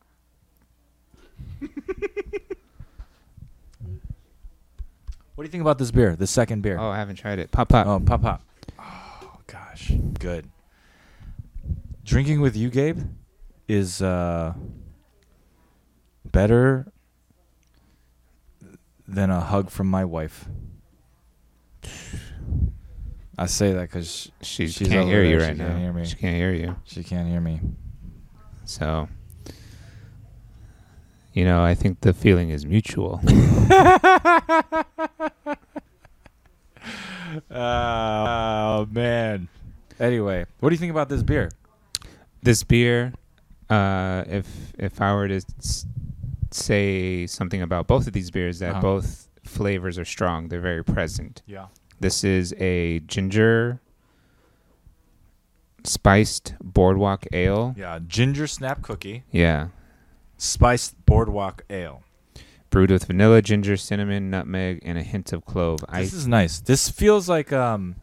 What do you think about this beer? The second beer. Oh, I haven't tried it. Pop pop. Oh, pop pop. Oh gosh, good. Drinking with you, Gabe, is uh, better than a hug from my wife. I say that because She she's can't over hear you there. right She now. can't hear me. She can't hear you. she can't hear me. So, you know, I think the feeling is mutual. Oh man. Anyway, what do you think about this beer? This beer, uh, if if I were to s- say something about both of these beers, that Uh-huh. both flavors are strong. They're very present. Yeah. This is a ginger spiced boardwalk ale. Yeah, ginger snap cookie, Yeah. spiced boardwalk ale. Brewed with vanilla, ginger, cinnamon, nutmeg, and a hint of clove. I This is nice. This feels like um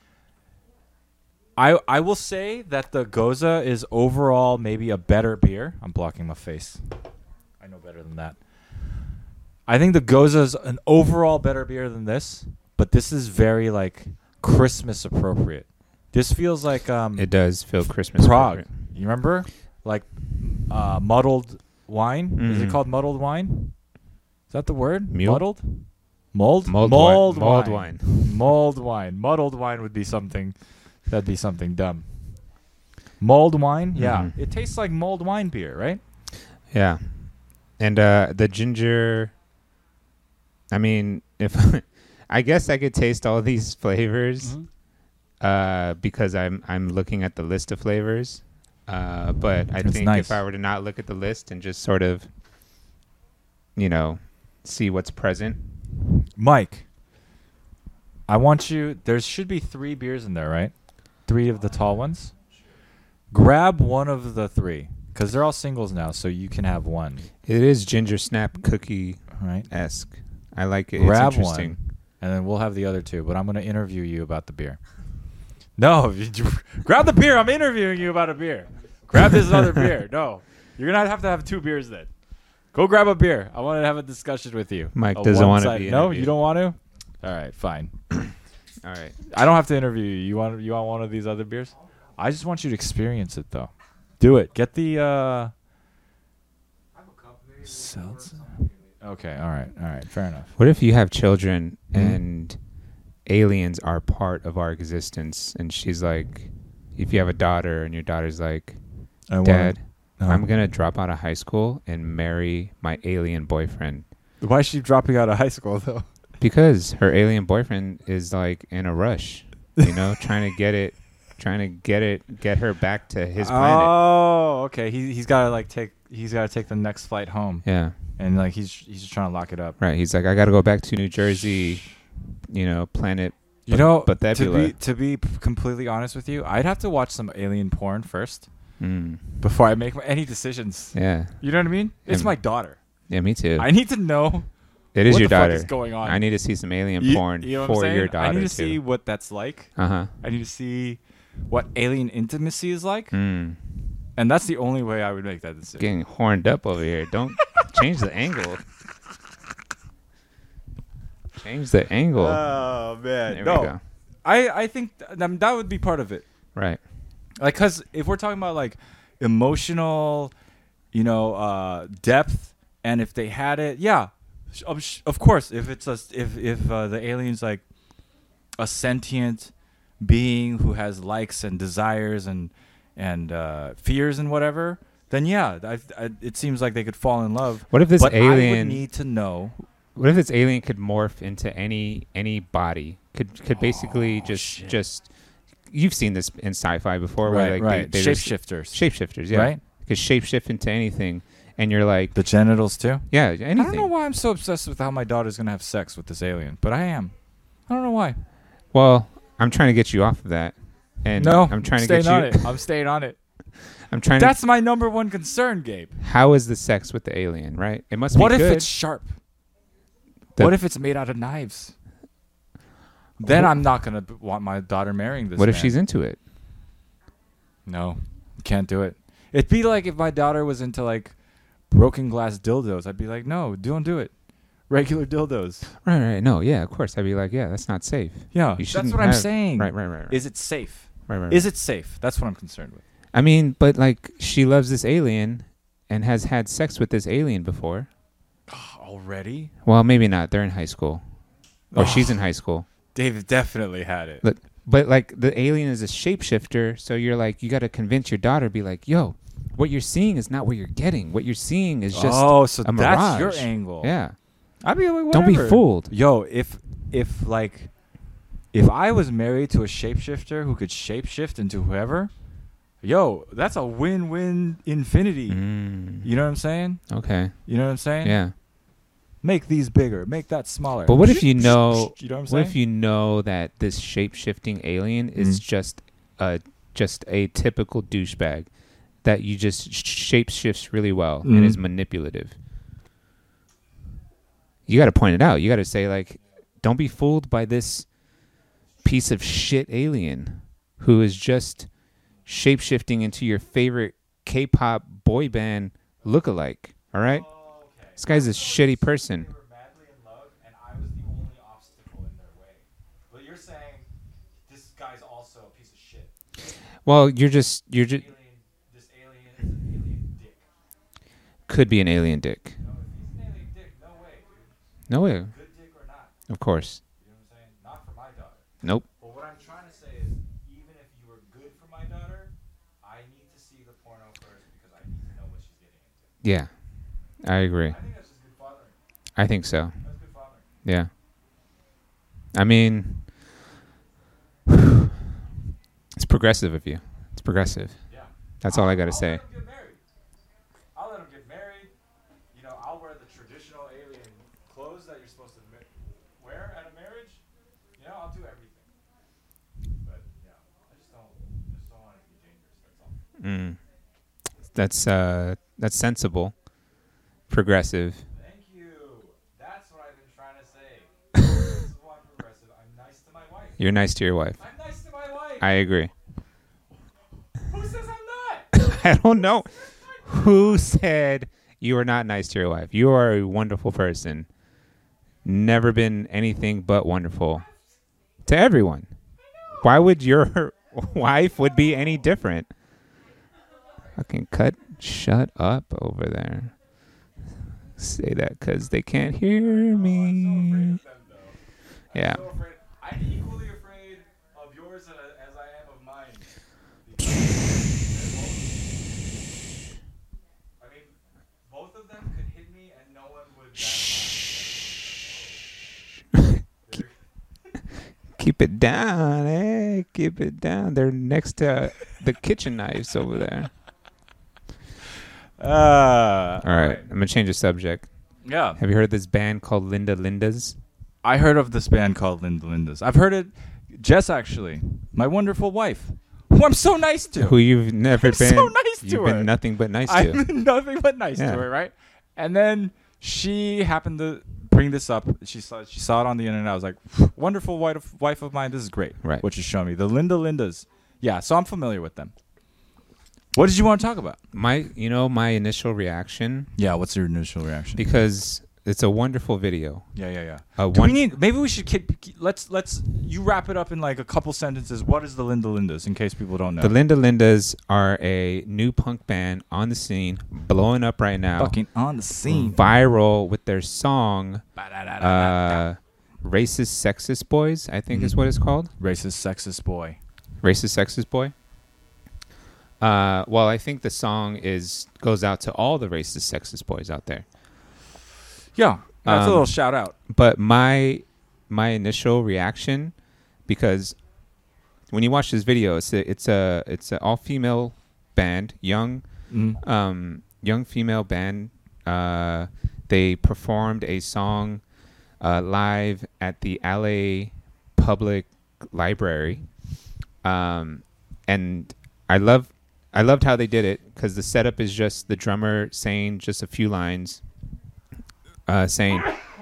I I will say that the Goza is overall maybe a better beer. I'm blocking my face. I know better than that. I think the Goza's an overall better beer than this, but this is very like Christmas appropriate. This feels like um It does feel Christmas. Prague. appropriate. You remember, like uh, muddled wine? Is it Mhm. called muddled wine? Is that the word? Mule? Muddled? Mold? Mulled Mulled wine. Mulled wine. wine. Mulled wine. Muddled wine would be something. That'd be something dumb. Mulled wine? Yeah. Mhm. It tastes like mulled wine beer, right? Yeah, and uh, the ginger. I mean, if I guess I could taste all these flavors uh, because I'm I'm looking at the list of flavors. Uh, but I It's think nice. if I were to not look at the list and just sort of, you know, see what's present. Mike, I want you. There should be three beers in there, right? Three of the tall ones. Grab one of the three because they're all singles now, so you can have one. It is ginger snap cookie Right? esque. I like it. Grab it's interesting. one, and then we'll have the other two. But I'm going to interview you about the beer. No, you- grab the beer. I'm interviewing you about a beer. Grab this other beer. No, you're gonna have to have two beers then. Go grab a beer. I want to have a discussion with you. Mike A doesn't wanna one-sided- be No, interviewed. you don't want to. All right, fine. All right. I don't have to interview you. You want you want one of these other beers? I just want you to experience it though. Do it. Get the uh seltzer. Okay, all right. All right, fair enough. What if you have children Mhm. and aliens are part of our existence? And she's like, if you have a daughter and your daughter's like, I want- Dad, No. I'm going to drop out of high school and marry my alien boyfriend. Why is she dropping out of high school though? Because her alien boyfriend is like in a rush, you know, trying to get it, trying to get it, get her back to his planet. Oh, okay. He he's got to like take he's got to take the next flight home, Yeah, and like he's he's just trying to lock it up. right. He's like, I got to go back to New Jersey, you know, planet. You But- know, but that'd to be be like- to be p- completely honest with you, I'd have to watch some alien porn first Mm, before I make any decisions. yeah, You know what I mean? It's Yeah. my daughter. yeah, me too. I need to know It is what your the fuck daughter. is going on. I need to see some alien You- porn you know what I'm for saying? your daughter I need to too. see what that's like. Uh huh. I need to see what alien intimacy is like, Mm. and that's the only way I would make that decision. Getting horned up over here. Don't change the angle. Change the angle. Oh man, there no. we go. I I think th- um, that would be part of it. Right. Like, cause if we're talking about like emotional, you know, uh, depth, and if they had it, yeah, sh- of, sh- of course. If it's a, if if uh, the alien's like a sentient being who has likes and desires and and uh, fears and whatever, then yeah, I, I, it seems like they could fall in love. What if this but I would alien? need to know. What if this alien could morph into any any body? Could could basically Oh, just shit. just. You've seen this in sci-fi before, where Right, like right. They, they just- Shapeshifters, shapeshifters, yeah, right? could shapeshift into anything, and you're like, The genitals too. yeah, I don't anything. know why I'm so obsessed with how my daughter's gonna have sex with this alien, but I am. I don't know why. Well, I'm trying to get you off of that, and no, I'm trying to staying get you. on it. I'm staying on it. I'm trying That's my number one concern, Gabe. to. How is the sex with the alien? Right? It must What be if good. it's sharp? The- What if it's made out of knives? Then I'm not gonna b- want my daughter marrying this. What if man. she's into it? No, can't do it. It'd be like if my daughter was into like broken glass dildos. I'd be like, no, don't do it. Regular dildos. Right, right. No, yeah, of course. I'd be like, yeah, that's not safe. Yeah, You that's shouldn't what I'm have- saying. Right, right, right. right. Is it safe? right, right, right. Is it safe? That's what I'm concerned with. I mean, but like, she loves this alien and has had sex with this alien before. Already? Well, maybe not. They're in high school, or Oh. she's in high school. Dave definitely had it. Look, but like the alien is a shapeshifter, so you're like, you got to convince your daughter, be like, yo, what you're seeing is not what you're getting. What you're seeing is just oh, so a that's your mirage. angle. yeah. I'd be like, Don't be whatever. fooled. Yo, if if like if I was married to a shapeshifter who could shapeshift into whoever, yo, that's a win-win infinity. Mm, You know what I'm saying? okay. You know what I'm saying? Yeah. Make these bigger, make that smaller. But what if you know? You know what I'm What saying? if you know that this shape-shifting alien is Mm. just a just a typical douchebag that you just shape shifts really well Mm. and is manipulative? You got to point it out. You got to say like, don't be fooled by this piece of shit alien who is just shape-shifting into your favorite K-pop boy band lookalike. All right, this guy's a shitty person. Well, you're just you're just Alien, this alien is an alien dick. could be an alien dick. No, if he's an alien dick, no way, dude. No way. Good dick or not. Of course. You know what I'm saying? Not for my daughter. Nope. But what I'm trying to say is, even if you were good for my daughter, I need to see the porno first because I need to know what she's getting into. Yeah. I agree. I think that's just good fathering. I think so. That's good fathering. Yeah. I mean, it's progressive of you. It's progressive. Yeah. That's all I got to I'll say. Let them get married. I'll let them get married. You know, I'll wear the traditional alien clothes that you're supposed to ma- wear at a marriage. You know, I'll do everything. But yeah, I just don't, just don't want it to be dangerous. That's all. Mm. That's uh, that's sensible, progressive. Thank you. That's what I've been trying to say. This is why I'm progressive. I'm nice to my wife. You're nice to your wife. I'm nice to my wife. I agree. Who says I'm not? I don't know who said you are not nice to your wife. You are a wonderful person. Never been anything but wonderful to everyone. Why would your wife would be any different? Fucking cut. Shut up over there. Say that because they can't hear me. Yeah. I'm so afraid. I'm equally afraid of yours as as I am of mine. I mean, both of them could hit me and no one would bat Keep it down, eh? Keep it down. They're next to the kitchen knives over there. Uh, All right, I'm gonna change the subject. Yeah. Have you heard of this band called Linda Lindas? I heard of this band called Linda Lindas. I've heard it. Jess, actually, my wonderful wife, who I'm so nice to. Who you've never I'm been. so nice to you've her. been nothing but nice to. I've been nothing but nice Yeah. to her, right? And then she happened to bring this up. She saw she saw it on the internet. I was like, wonderful wife wife of mine. This is great. Right. What you show me. The Linda Lindas. Yeah, so I'm familiar with them. What did you want to talk about? My, you know, my initial reaction, Yeah, what's your initial reaction? because it's a wonderful video. yeah, yeah, yeah. A Do one, we need? Maybe we should keep, keep- let's let's you wrap it up in like a couple sentences. What is the Linda Lindas, in case people don't know? the Linda Lindas are a new punk band on the scene, blowing up right now. Fucking on the scene. Viral with their song, Ba-da-da-da-da. uh, Racist Sexist Boys, I think is what it's called. Racist, sexist boy. Racist Sexist Boy. Uh, well, I think the song is goes out to all the racist sexist boys out there. Yeah, that's Um, a little shout out. But my my initial reaction, because when you watch this video, it's a it's a it's an all female band, young Mm. um, young female band. Uh, they performed a song uh, live at the L A Public Library, um, and I love I loved how they did it because the setup is just the drummer saying just a few lines, uh, saying,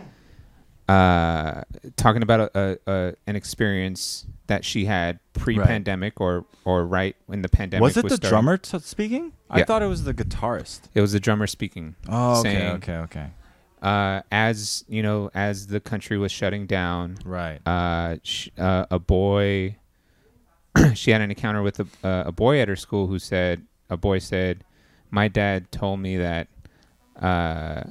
uh, talking about a, a, a an experience that she had pre-pandemic or or right when the pandemic Was it was the starting. drummer t- speaking? I Yeah. thought it was the guitarist. It was the drummer speaking. Oh, okay, saying, okay, okay. Uh, as you know, as the country was shutting down, Right. uh, sh- uh, a boy, she had an encounter with a, uh, a boy at her school who said, a boy said, my dad told me that uh,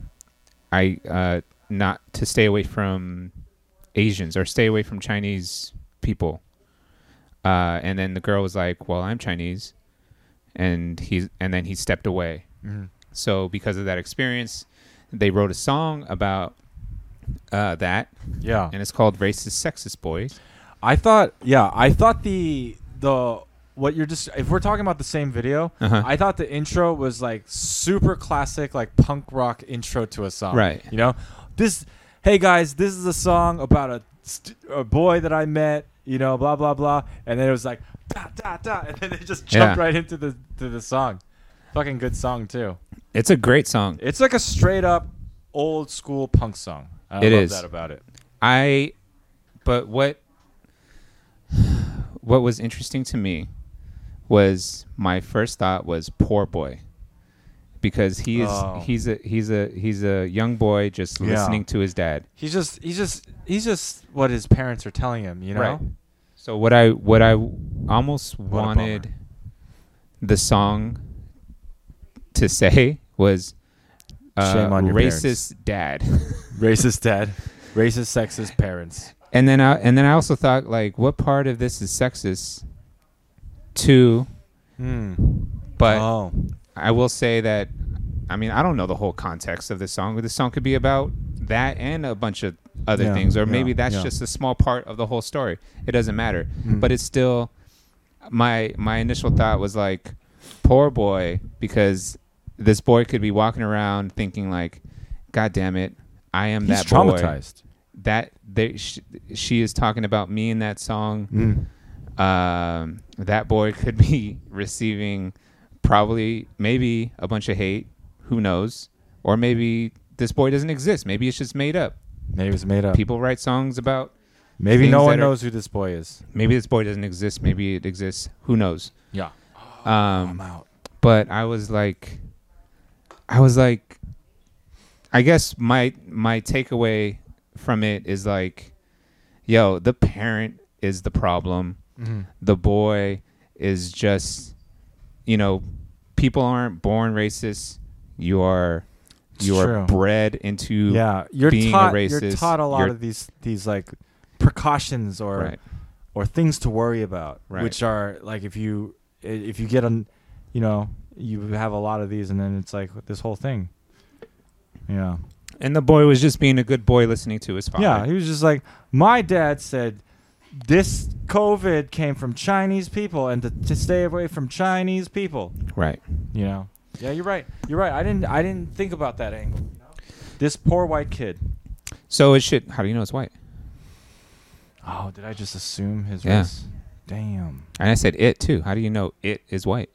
I uh, not to stay away from Asians or stay away from Chinese people. Uh, and then the girl was like, well, I'm Chinese. And he, and then he stepped away. Mhm. So because of that experience, they wrote a song about uh, that, Yeah. and it's called Racist Sexist Boys. I thought, yeah, I thought the the what you're just if we're talking about the same video, Uh-huh. I thought the intro was like super classic, like punk rock intro to a song. Right. You know, this. Hey guys, this is a song about a st- a boy that I met. You know, blah blah blah, and then it was like da da da, and then they just jumped Yeah. right into the to the song. Fucking good song too. It's a great song. It's like a straight up old school punk song. I It love is. that about it. I, but what, what was interesting to me was my first thought was poor boy, because he is Oh. he's a he's a he's a young boy just Yeah. listening to his dad. He's just he's just he's just what his parents are telling him, you know. Right. So what I what I almost What a wanted bummer. the song to say was uh, Shame on your racist dad. Racist dad. Racist, sexist parents. And then I and then I also thought, like, what part of this is sexist? Too, Hmm. but oh. I will say that, I mean, I don't know the whole context of this song, but this song could be about that and a bunch of other Yeah, things, or yeah, maybe that's yeah. just a small part of the whole story. It doesn't matter, Mm. but it's still my my initial thought was like, poor boy, because this boy could be walking around thinking like, God damn it, I am He's that boy. traumatized. That they sh- she is talking about me in that song. Mm. Um, that boy could be receiving probably maybe a bunch of hate. Who knows? Or maybe this boy doesn't exist. Maybe it's just made up. Maybe it's made up. People write songs about. Maybe no things one that are- knows who this boy is. Maybe this boy doesn't exist. Maybe it exists. Who knows? Yeah. Um, I'm out. but I was like, I was like, I guess my my takeaway from it is like, yo, the parent is the problem. Mm-hmm. The boy is just, you know, people aren't born racist. You are, It's you are true. bred into Yeah, you're being a taught. You're racist, taught a lot you're- of these these like precautions or right. or things to worry about, Right. which are like if you if you get on, you know, you have a lot of these, and then it's like this whole thing. Yeah. And the boy was just being a good boy, listening to his father. Yeah, he was just like, my dad said this COVID came from Chinese people, and to, to stay away from Chinese people. Right. You know. Yeah, you're right. You're right. I didn't. I didn't think about that angle. This poor white kid. So it should. How do you know it's white? Oh, did I just assume his Yeah. race? Damn. And I said it too. How do you know it is white?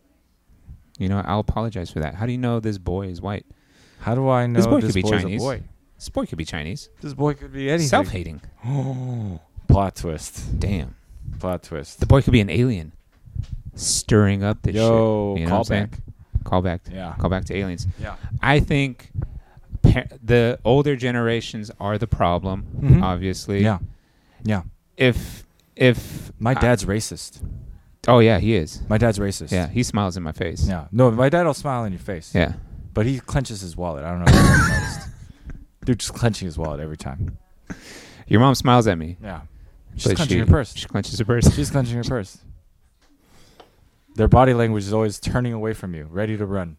You know, I'll apologize for that. How do you know this boy is white? How do I know This boy this could be boy's Chinese. a boy? This boy could be Chinese. This boy could be anything. Self-hating. Oh, plot twist. Damn. Plot twist. The boy could be an alien, stirring up this Yo, shit. You know what I'm saying? callback. Call back. Yeah. Call back to aliens. Yeah. I think par- the older generations are the problem. Mhm. Obviously. Yeah. Yeah. If if My I- dad's racist. oh yeah, he is. My dad's racist. Yeah, he smiles in my face. Yeah. No, my dad will smile in your face. Yeah. But he clenches his wallet. I don't know if you noticed. Dude just clenching his wallet every time. Your mom smiles at me. Yeah. She's but clenching she, her purse. She clenches her purse. She's clenching her purse. Their body language is always turning away from you, ready to run.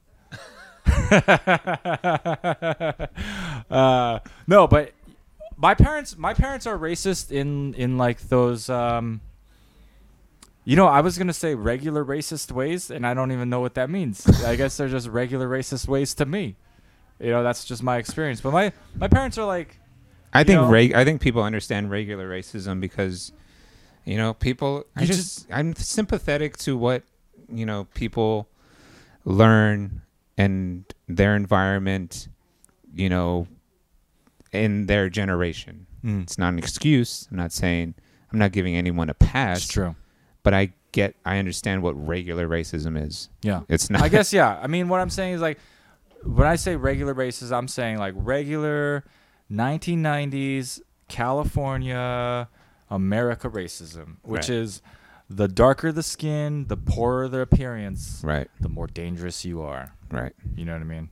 uh, no, but my parents, my parents are racist in in like those. Um, you know, I was gonna say regular racist ways, and I don't even know what that means. I guess they're just regular racist ways to me. You know, that's just my experience. But my my parents are like. I you think know? reg- I think people understand regular racism because, you know, people. I You just, I'm sympathetic to what, you know, people learn and their environment, you know, in their generation. Mm, It's not an excuse. I'm not saying I'm not giving anyone a pass. it's true. But I get, I understand what regular racism is. Yeah. It's not. I guess, yeah. I mean, what I'm saying is like, when I say regular racism, I'm saying like regular nineteen nineties California America racism, which Right. is the darker the skin, the poorer the appearance, Right. the more dangerous you are. Right. You know what I mean?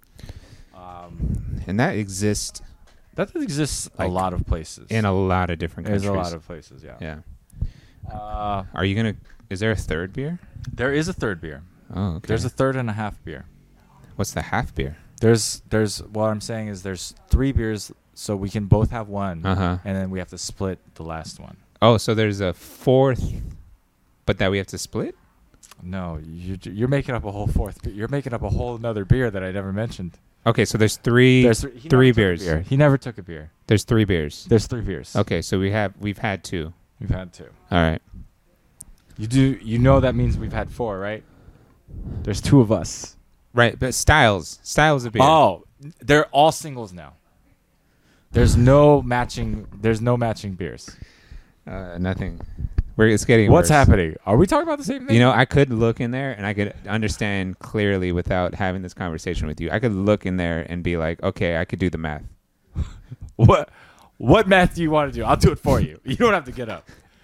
Um, And that exists that exists Like, a lot of places. in a lot of different There's countries. a lot of places, yeah. Yeah. Uh, Are you gonna? Is there a third beer? there is a third beer. Oh, okay. There's a third and a half beer. What's the half beer? There's there's what I'm saying is there's three beers, so we can both have one, Uh huh. and then we have to split the last one. Oh, so there's a fourth, but that we have to split. No, you you're making up a whole fourth. be- You're making up a whole another beer that I never mentioned. Okay, so there's three. There's th- he three never took a beers. beer. He never took a beer. There's three beers. There's three beers. Okay, so we have we've had two. We've had two. All right. You do you know that means we've had four, right? There's two of us. Right, but styles, styles of beer. Oh, they're all singles now. There's no matching. There's no matching beers. Uh, nothing. We're it's getting. What's worse. happening? Are we talking about the same thing? You know, I could look in there and I could understand clearly without having this conversation with you. I could look in there and be like, okay, I could do the math. what what math do you want to do? I'll do it for you. You don't have to get up.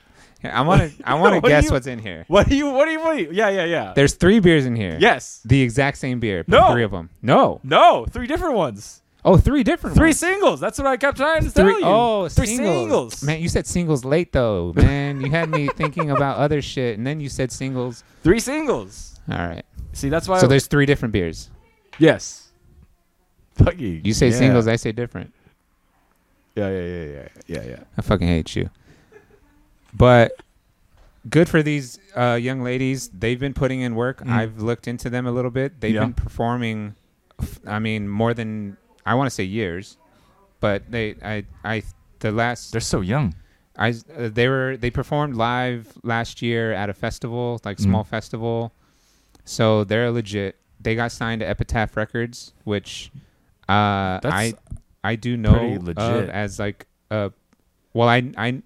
I want to. I want to What do guess you- what's in here. What do you? What do you? What do you? Yeah, yeah, yeah. There's three beers in here. Yes. The exact same beer. but No. Three of them. No. No, three different ones. Oh, three different. Three ones. singles. That's what I kept trying to Three. tell you. Oh, three singles. singles. Man, you said singles late though. Man, you had me thinking about other shit, and then you said singles. Three singles. All right. See, that's why. So I, there's three different beers. yes. Fuck you. You say Yeah. singles, I say different. Yeah, yeah, yeah, yeah, yeah, yeah. I fucking hate you. But good for these uh, young ladies. They've been putting in work. Mm. I've looked into them a little bit. They've Yeah. been performing. f- I mean, more than I want to say years, but they, I, I, the last, They're so young. I, uh, they were, they performed live last year at a festival, like Mm. small festival. So they're legit. They got signed to Epitaph Records, which uh, That's I, I do pretty know legit. of as like a, well, I, I.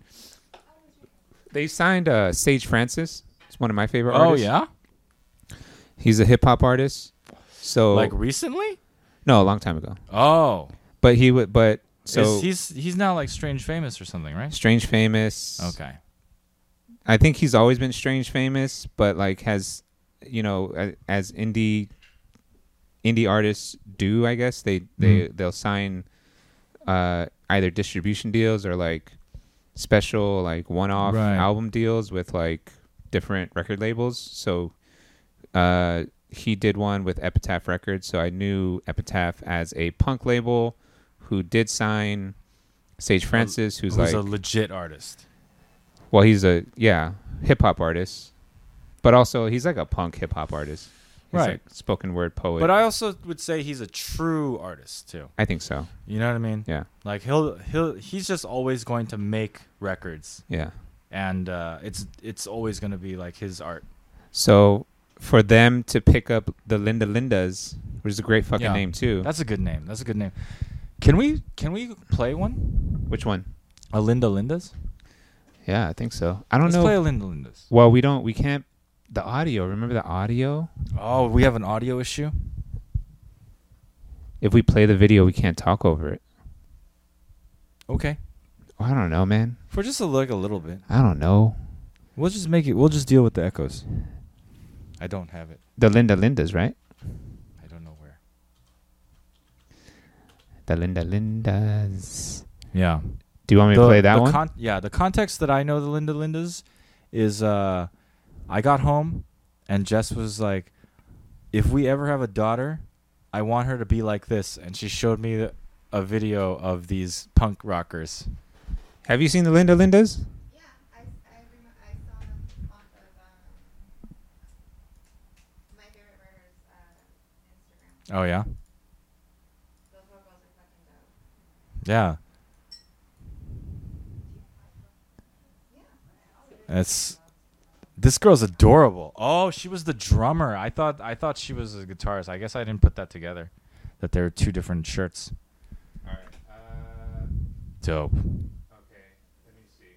They signed uh, Sage Francis. It's one of my favorite Oh artists. yeah. He's a hip hop artist. So Like recently? no, a long time ago. Oh. But he would. But so Is- he's he's now like Strange Famous or something, right? Strange Famous. Okay. I think he's always been Strange Famous, but like has, you know, a- as indie indie artists do, I guess they they Mhm. they'll sign uh, either distribution deals or like special like one-off Right. album deals with like different record labels. So uh, he did one with Epitaph Records, so I knew Epitaph as a punk label who did sign Sage Francis, who's, Who's like a legit artist. well, he's a yeah hip hop artist, but also he's like a punk hip hop artist. He's Right. like spoken word poet. But I also would say he's a true artist too. I think so. You know what I mean? Yeah, Like he'll he'll he's just always going to make records, yeah. and uh, it's it's always going to be like his art. So for them to pick up the Linda Lindas, which is a great fucking Yeah. name too. That's a good name. That's a good name. Can we can we play one? Which one? A Linda Lindas? Yeah, I think so. I don't Let's know. play a Linda Lindas. Well, we don't. We can't. The audio. Remember the audio? Oh, we have an audio issue. If we play the video, we can't talk over it. Okay. I don't know, man. For just a like a little bit. I don't know. We'll just make it. We'll just deal with the echoes. I don't have it. The Linda Lindas, right? I don't know where. The Linda Lindas. Yeah. Do you want me The- to play that the one? con- yeah, the context that I know the Linda Lindas is uh, I got home and Jess was like, if we ever have a daughter, I want her to be like this. And she showed me the, a video of these punk rockers. Have you seen the Linda Lindas? Yeah, I, I, rem- I saw them off of um, My Favorite Murders uh, Instagram. Oh, yeah? Those vocals are fucking dope. Yeah. Yeah. It's this girl's adorable. Oh, she was the drummer. I thought I thought she was a guitarist. I guess I didn't put that together. That there were two different shirts. All right. Uh, Dope. okay. Let me see.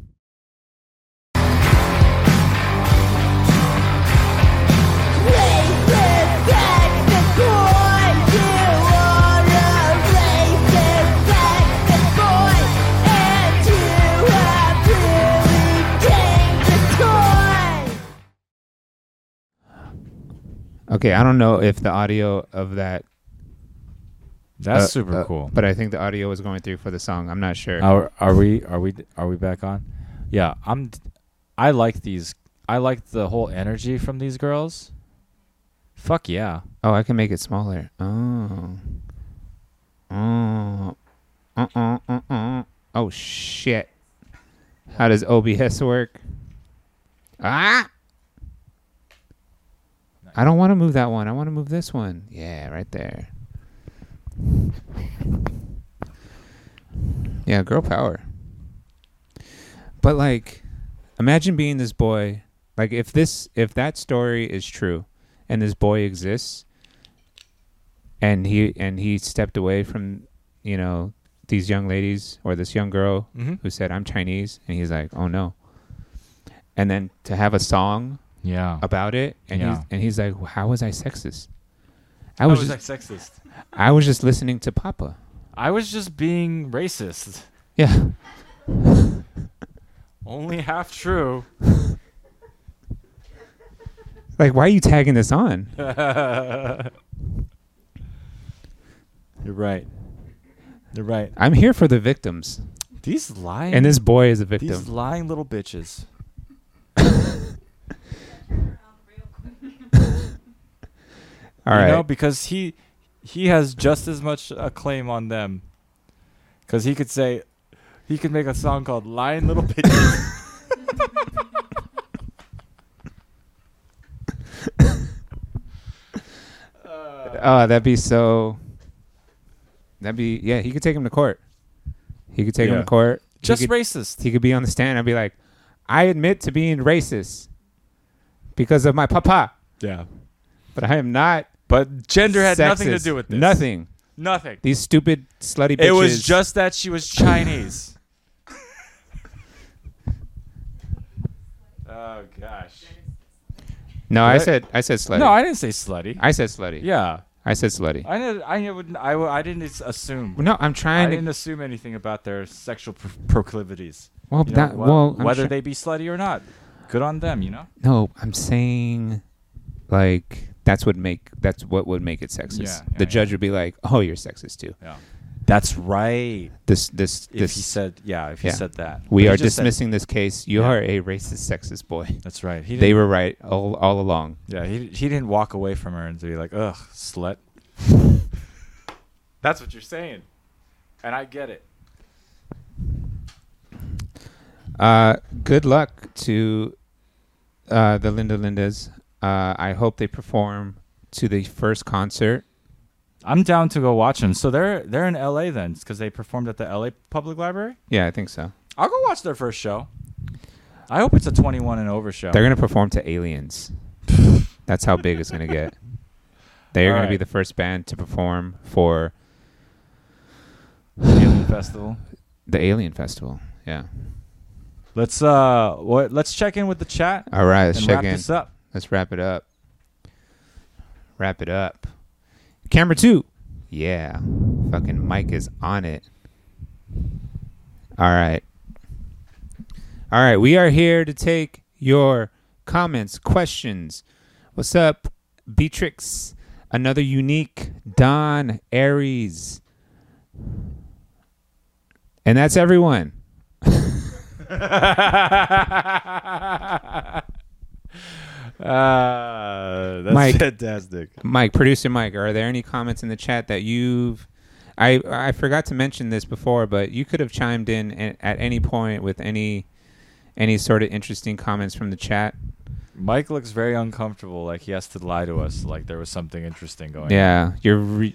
Okay, I don't know if the audio of that. That's uh, super uh, cool. But I think the audio was going through for the song. I'm not sure. Are are we are we are we back on? Yeah, I'm. I like these. I like the whole energy from these girls. Fuck yeah. Oh, I can make it smaller. Oh. Oh. Uh uh uh uh. Oh shit. How does O B S work? Ah. I don't want to move that one. I want to move this one. Yeah, right there. Yeah, girl power. But like, imagine being this boy. Like, if this, if that story is true, and this boy exists, and he and he stepped away from, you know, these young ladies or this young girl Mm-hmm. who said, "I'm Chinese," and he's like, "Oh no," and then to have a song Yeah. about it, and Yeah. he's and he's like, "How was I sexist? I I was, was just, like sexist. I was just listening to Papa." I was just being racist. Yeah. Only half true. Like, why are you tagging this on? You're right. You're right. I'm here for the victims, These lying and this boy is a these victim. lying little bitches. All you right. know, because he he has just as much a claim on them. Because he could say, he could make a song called "Lying Little Bitches." Oh, that'd be so. That'd be yeah. He could take him to court. He could take him Yeah. to court. He Just could- racist. He could be on the stand and be like, "I admit to being racist because of my papa, Yeah. but I am not." But gender had nothing to sexist. do with this. Nothing. Nothing. These stupid slutty bitches. It was just that she was Chinese. Oh gosh. no. I What? said I said slutty. No, I didn't say slutty. I said slutty. yeah. I said slutty. I didn't. I would. I, would- I didn't s- assume. No, I'm I trying didn't to. assume anything about their sexual pr- proclivities. Well, You know, that, wh- well, I'm whether try- they be slutty or not, good on them. You know. No, I'm saying, like that's what make that's what would make it sexist. Yeah, the yeah, judge yeah. would be like, "Oh, you're sexist too." Yeah. That's right. This this If this. he said, yeah, if he yeah. said that, we But he are just said- dismissing this case. You Yeah. are a racist, sexist boy. that's right. He They didn't, were right all all along. yeah, he he didn't walk away from her and be like, ugh, slut. That's what you're saying, and I get it. Uh, good luck to uh, the Linda Lindas. Uh, I hope they perform to the first concert. I'm down to go watch them. So they're they're in L A then, because they performed at the L A Public Library. Yeah, I think so. I'll go watch their first show. I hope it's a twenty-one and over show. They're gonna perform to Aliens. That's how big it's gonna get. They are All gonna be right. the first band to perform for Alien Festival. the Alien Festival. Yeah. Let's uh, what? Let's check in with the chat All right, let's and check wrap in. this up. Let's wrap it up. Wrap it up. Camera two. Yeah. Fucking Mike is on it. All right. All right. We are here to take your comments, questions. What's up, Beatrix? Another unique Don Aries. And that's everyone. Uh, that's Mike. fantastic. Mike, producer Mike, are there any comments in the chat that you've I I forgot to mention this before, but you could have chimed in a- at any point with any any sort of interesting comments from the chat. Mike looks very uncomfortable, like he has to lie to us, like there was something interesting going on. Yeah, you're re-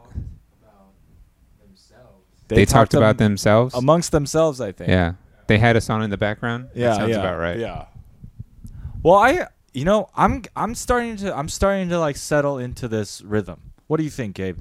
they, talked am- about themselves. amongst themselves, I think. Yeah. They had us on in the background. Yeah, that sounds yeah, about right. Yeah. Well, I, you know, I'm, I'm starting to, I'm starting to like settle into this rhythm. What do you think, Gabe?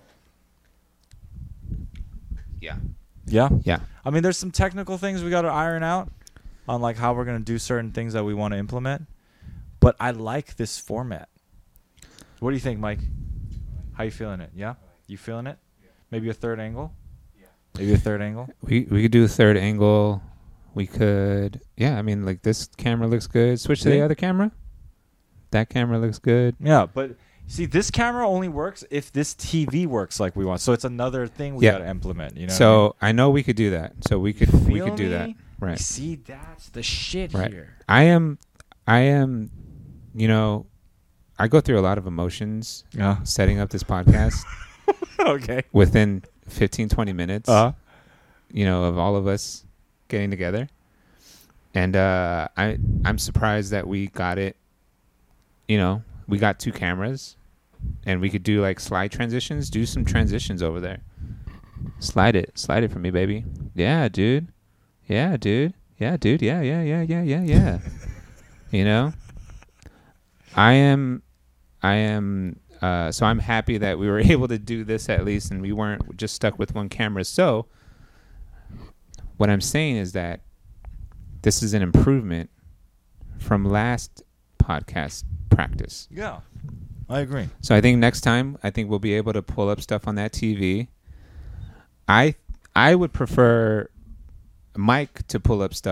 Yeah. Yeah. Yeah. I mean, there's some technical things we got to iron out on like how we're gonna do certain things that we want to implement, but I like this format. What do you think, Mike? How you feeling it? Yeah. You feeling it? Maybe a third angle. Maybe a third angle. We we could do a third angle. We could yeah, I mean like this camera looks good. Switch to the Yeah. other camera. That camera looks good. Yeah, but see, this camera only works if this T V works like we want. So it's another thing we Yeah. got to implement. You know. So I know we could do that. So we could we Feel could do that. me? Right. See, that's the shit Right. here. I am I am you know, I go through a lot of emotions Yeah. setting up this podcast Okay. within fifteen, twenty minutes. Uh. You know, of all of us getting together. And uh I I'm surprised that we got it, you know, we got two cameras and we could do like slide transitions, do some transitions over there. Slide it. Slide it for me, baby. Yeah, dude. Yeah, dude. Yeah, dude. Yeah, yeah, yeah, yeah, yeah, yeah. You know? I am I am uh so I'm happy that we were able to do this at least and we weren't just stuck with one camera. So what I'm saying is that this is an improvement from last podcast practice. Yeah. I agree. So I think next time, I think we'll be able to pull up stuff on that T V. I I would prefer Mike to pull up stuff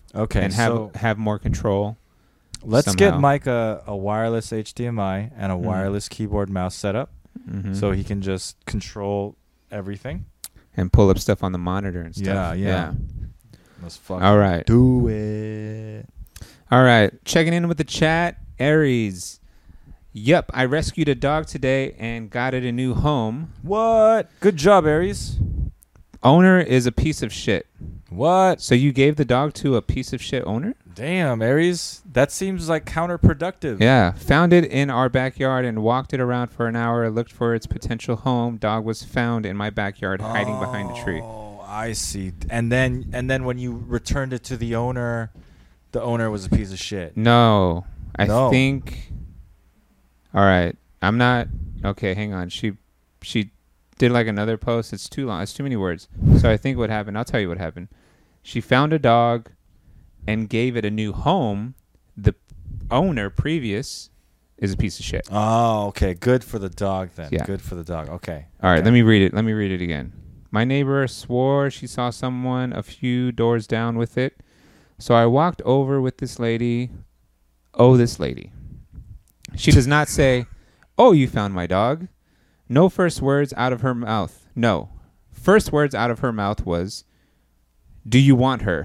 Okay, and have so have more control. let's get somehow. Mike a, a wireless H D M I and a Mhm. wireless keyboard mouse setup, Mhm. so he can just control everything. and pull up stuff on the monitor and Yeah, stuff. yeah. Let's fucking All right. do it. All right. Checking in with the chat. Aries. Yep. I rescued a dog today and got it a new home. What? Good job, Aries. Owner is a piece of shit. What? So you gave the dog to a piece of shit owner? Damn, Aries. That seems like counterproductive. Yeah. Found it in our backyard and walked it around for an hour. Looked for its potential home. Dog was found in my backyard hiding behind a tree. Oh, I see. And then and then when you returned it to the owner, the owner was a piece of shit. No. I No. think. All right. I'm not. Okay, hang on. She she did like another post. It's too long. It's too many words. So I think what happened. I'll tell you what happened. She found a dog and gave it a new home. The owner previous is a piece of shit. Oh, okay. Good for the dog then. Yeah. Good for the dog. Okay. All right, Okay. let me read it. Let me read it again. My neighbor swore she saw someone a few doors down with it. So I walked over with this lady. Oh, this lady. She does not say, "Oh, you found my dog." No first words out of her mouth. No. First words out of her mouth was, "Do you want her?"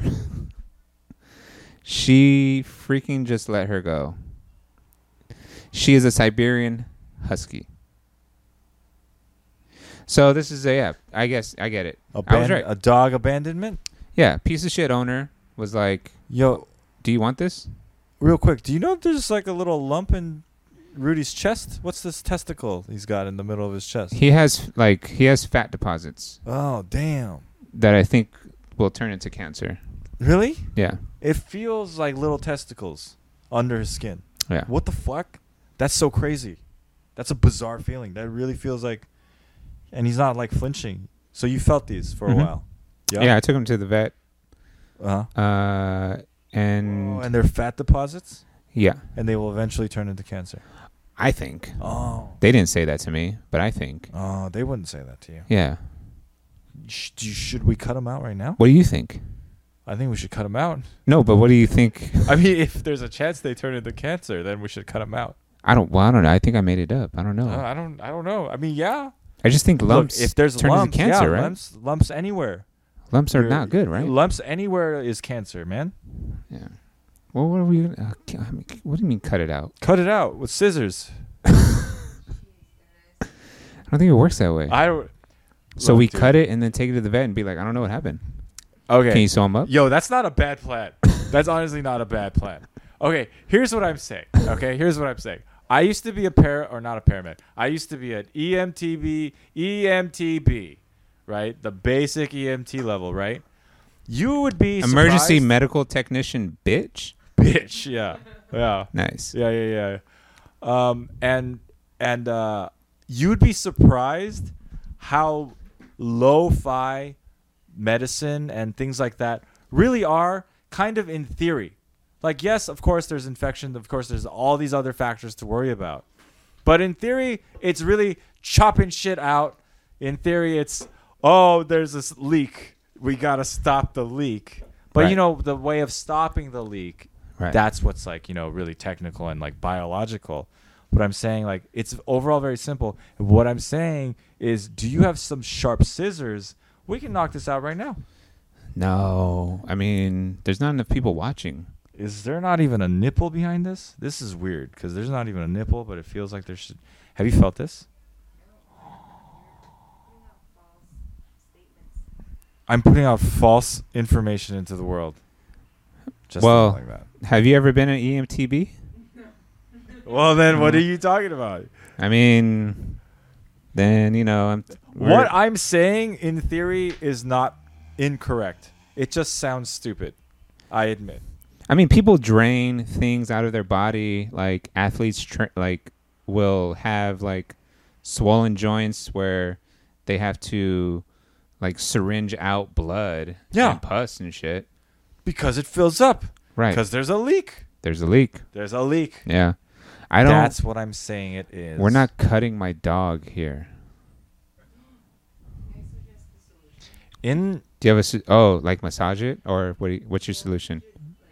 She freaking just let her go. She is a Siberian Husky. So this is a, yeah, I guess I get it. I was Aban- right. A dog abandonment? Yeah, piece of shit owner was like, Yo, "Do you want this?" real quick, do you know if there's like a little lump in Rudy's chest? What's this testicle he's got in the middle of his chest? He has like he has fat deposits Oh, damn. that I think will turn into cancer. Really? Yeah. It feels like little testicles under his skin. Yeah. What the fuck? That's so crazy. That's a bizarre feeling. That really feels like, and he's not like flinching. So you felt these for Mhm. a while. Yeah, I took him to the vet. Uh-huh. Uh and Oh, and they're fat deposits, yeah, and they will eventually turn into cancer. I think. Oh. They didn't say that to me, but I think. Oh, they wouldn't say that to you. Yeah. Sh- do you- should we cut him out right now? What do you think? I think we should cut him out. No, but what do you think? I mean, if there's a chance they turn into cancer, then we should cut him out. I don't well, I don't know. I think I made it up. I don't know. Uh, I don't. I don't know. I mean, yeah. I just think lumps Look, if there's turn lumps, into cancer, yeah, right? lumps, lumps anywhere. Lumps are You're- not good, right? Lumps anywhere is cancer, man. Yeah. Well, what are we gonna, uh, ca- I mean, what do you mean cut it out? Cut it out with scissors. I don't think it works that way. I don't. so Look, we dude. cut it and then take it to the vet and be like, I don't know what happened. Okay. Can you sew him up? Yo, that's not a bad plan. That's honestly not a bad plan. Okay, here's what I'm saying. Okay, here's what I'm saying. I used to be a para or not a paramedic. I used to be an E M T B, E M T B, right? The basic E M T level, right? You would be Emergency surprised- medical technician, bitch. bitch. Yeah, yeah, Nice. yeah, yeah, yeah. Um, and and uh, you'd be surprised how lo-fi medicine and things like that really are kind of in theory. Like, yes, of course, there's infection. Of course, there's all these other factors to worry about. But in theory, it's really chopping shit out. In theory, it's, oh, there's this leak. We got to stop the leak. But, Right. you know, the way of stopping the leak, Right. that's what's, like, you know, really technical and, like, biological. But I'm saying, like, it's overall very simple. What I'm saying is, do you have some sharp scissors? We can knock this out right now. No. I mean, there's not enough people watching. Is there not even a nipple behind this? This is weird because there's not even a nipple, but it feels like there should. Have you felt this? I'm putting out false information into the world. Just Well- like that. Have you ever been an E M T B? Well, then what are you talking about? I mean, then, you know, I'm. What I'm saying in theory is not incorrect. It just sounds stupid. I admit. I mean, people drain things out of their body. Like athletes, tra- like will have like swollen joints where they have to like syringe out blood Yeah. and pus and shit. Because it fills up. Right. Because there's a leak. There's a leak. There's a leak. Yeah. I don't. That's what I'm saying it is. We're not cutting my dog here. in Do you have a s- oh like massage it or what? Do you, what's your solution?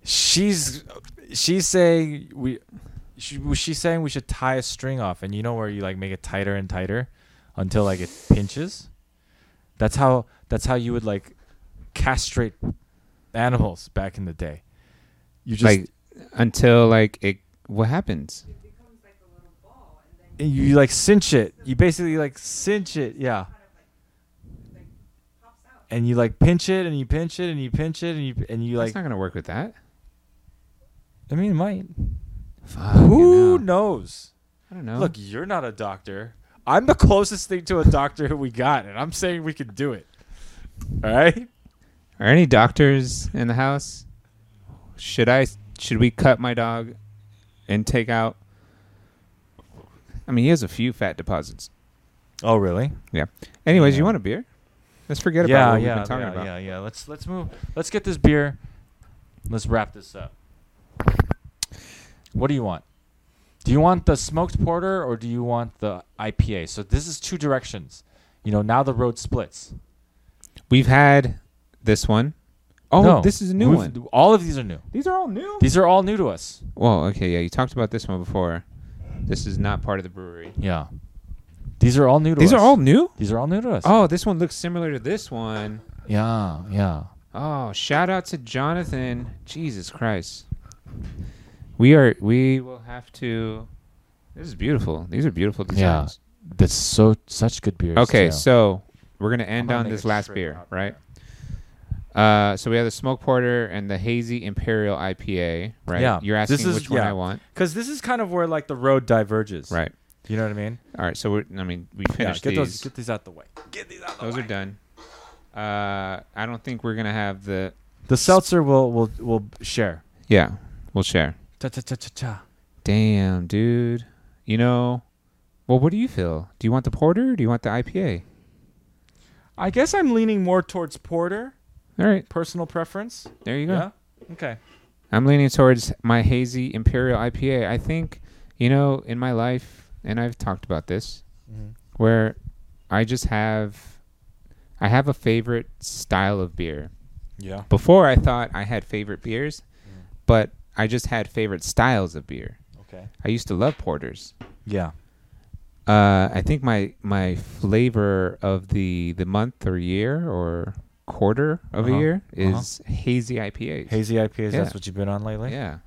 She's she's saying we she, she's saying we should tie a string off, and you know where you like make it tighter and tighter until like it pinches. That's how that's how you would like castrate animals back in the day. You just like until like it. What happens? It becomes like a little ball, and then you like cinch it. You basically like cinch it, yeah. kind of like, like pops out. And you like pinch it, and you pinch it, and you pinch it, and you and you That's like. not gonna work with that. I mean, it might. Fucking Who hell. knows? I don't know. Look, you're not a doctor. I'm the closest thing to a doctor we got, and I'm saying we could do it. All right. Are any doctors in the house? Should I? Should we cut my dog and take out? I mean, he has a few fat deposits. Oh, really? Anyways, Yeah. you want a beer? Let's forget about Yeah, what yeah, we've been talking yeah, about. yeah, yeah. Let's let's move. Let's get this beer. Let's wrap this up. What do you want? Do you want the smoked porter or do you want the I P A? So this is two directions. You know, now the road splits. We've had this one. Oh, No, this is a new we've- one. All of these are new. These are all new. These are all new to us. Well, okay, yeah, you talked about this one before. This is not part of the brewery. Yeah. These are all new to These us. are all new? These are all new to us. Oh, this one looks similar to this one. Yeah, yeah. Oh, shout out to Jonathan. Jesus Christ. We are we will have to This is beautiful. These are beautiful Yeah. designs. That's so such good beers. Okay, too. so we're going to end gonna on make this it last straight beer, up. right? Uh, so we have the smoke porter and the hazy imperial I P A, right? Yeah, You're this asking is- which one yeah. I want, Because this is kind of where like the road diverges. right? You know what I mean? All right, so we're I mean we Yeah, finished get these. those get these out the way. Get these out the Those way. are done. Uh, I don't think we're gonna have the. The seltzer will will will share. Yeah, we'll share. Cha cha cha cha cha. Damn, dude. You know, well, what do you feel? Do you want the porter? Or do you want the I P A? I guess I'm leaning more towards porter. All right, Personal preference. there you go. Yeah. Okay. I'm leaning towards my hazy imperial I P A. I think, you know, in my life, and I've talked about this, where I just have, I have a favorite style of beer. Yeah. Before I thought I had favorite beers, but I just had favorite styles of beer. Okay. I used to love porters. Yeah. Uh, I think my my flavor of the the month or year or quarter of Uh-huh. a year Uh-huh. is hazy I P As. Hazy I P As. Yeah. That's what you've been on lately. Yeah.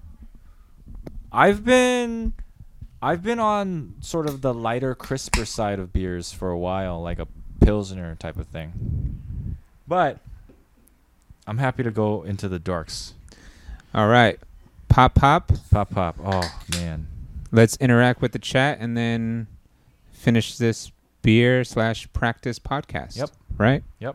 I've been, I've been on sort of the lighter, crisper side of beers for a while, like a pilsner type of thing. But I'm happy to go into the darks. All right. Pop pop. Pop pop. Oh man. Let's interact with the chat and then finish this beer slash practice podcast. Yep. Right? Yep.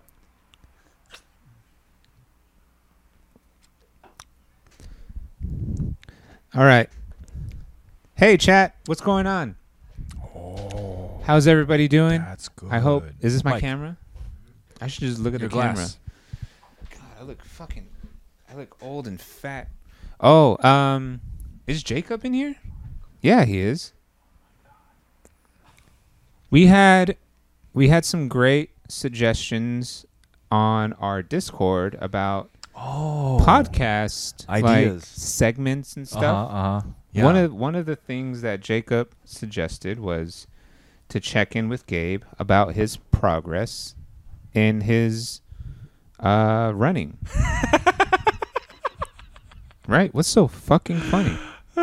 All right. Hey, chat. What's going on? Oh, How's everybody doing? that's good. I hope. Is this my Mike, camera? I should just look at Your the glass. camera. God, I look fucking. I look old and fat. Oh, um, is Jacob in here? Yeah, he is. We had, we had some great suggestions on our Discord about Oh. podcast like, Ideas. segments and stuff. Uh-huh, uh-huh. Yeah. One of one of the things that Jacob suggested was to check in with Gabe about his progress in his uh, running. Right? What's so fucking funny?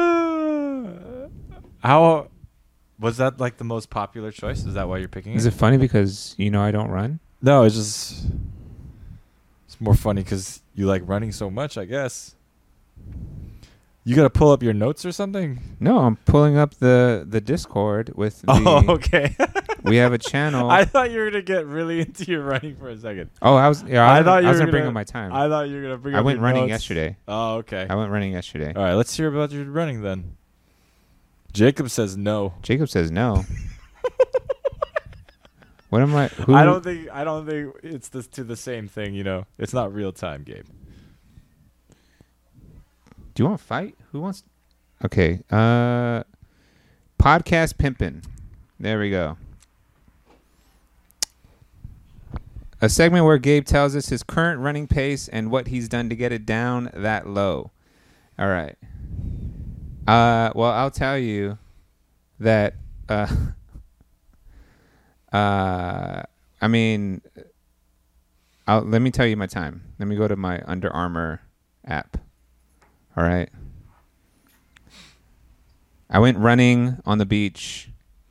How was that like the most popular choice? Is that why you're picking Is it? it funny because you know I don't run? No, it's just it's more funny because you like running so much. I guess you got to pull up your notes or something. No, I'm pulling up the the Discord with the. Oh, okay. We have a channel. I thought you were gonna get really into your running for a second. oh, I was. Yeah, I, I was- thought you I was were gonna bring gonna- up my time. I thought you were gonna bring. I up went your running notes. yesterday. Oh, okay. I went running yesterday. All right, let's hear about your running then. Jacob says no. Jacob says no. What am I? Who, I don't think. I don't think it's this to the same thing. You know, it's not real time, Gabe. Do you want to fight? Who wants? Okay. Uh, podcast pimpin'. There we go. A segment where Gabe tells us his current running pace and what he's done to get it down that low. All right. Uh, well, I'll tell you that. Uh, uh, I mean, I'll, let me tell you my time. Let me go to my Under Armour app. All right. I went running on the beach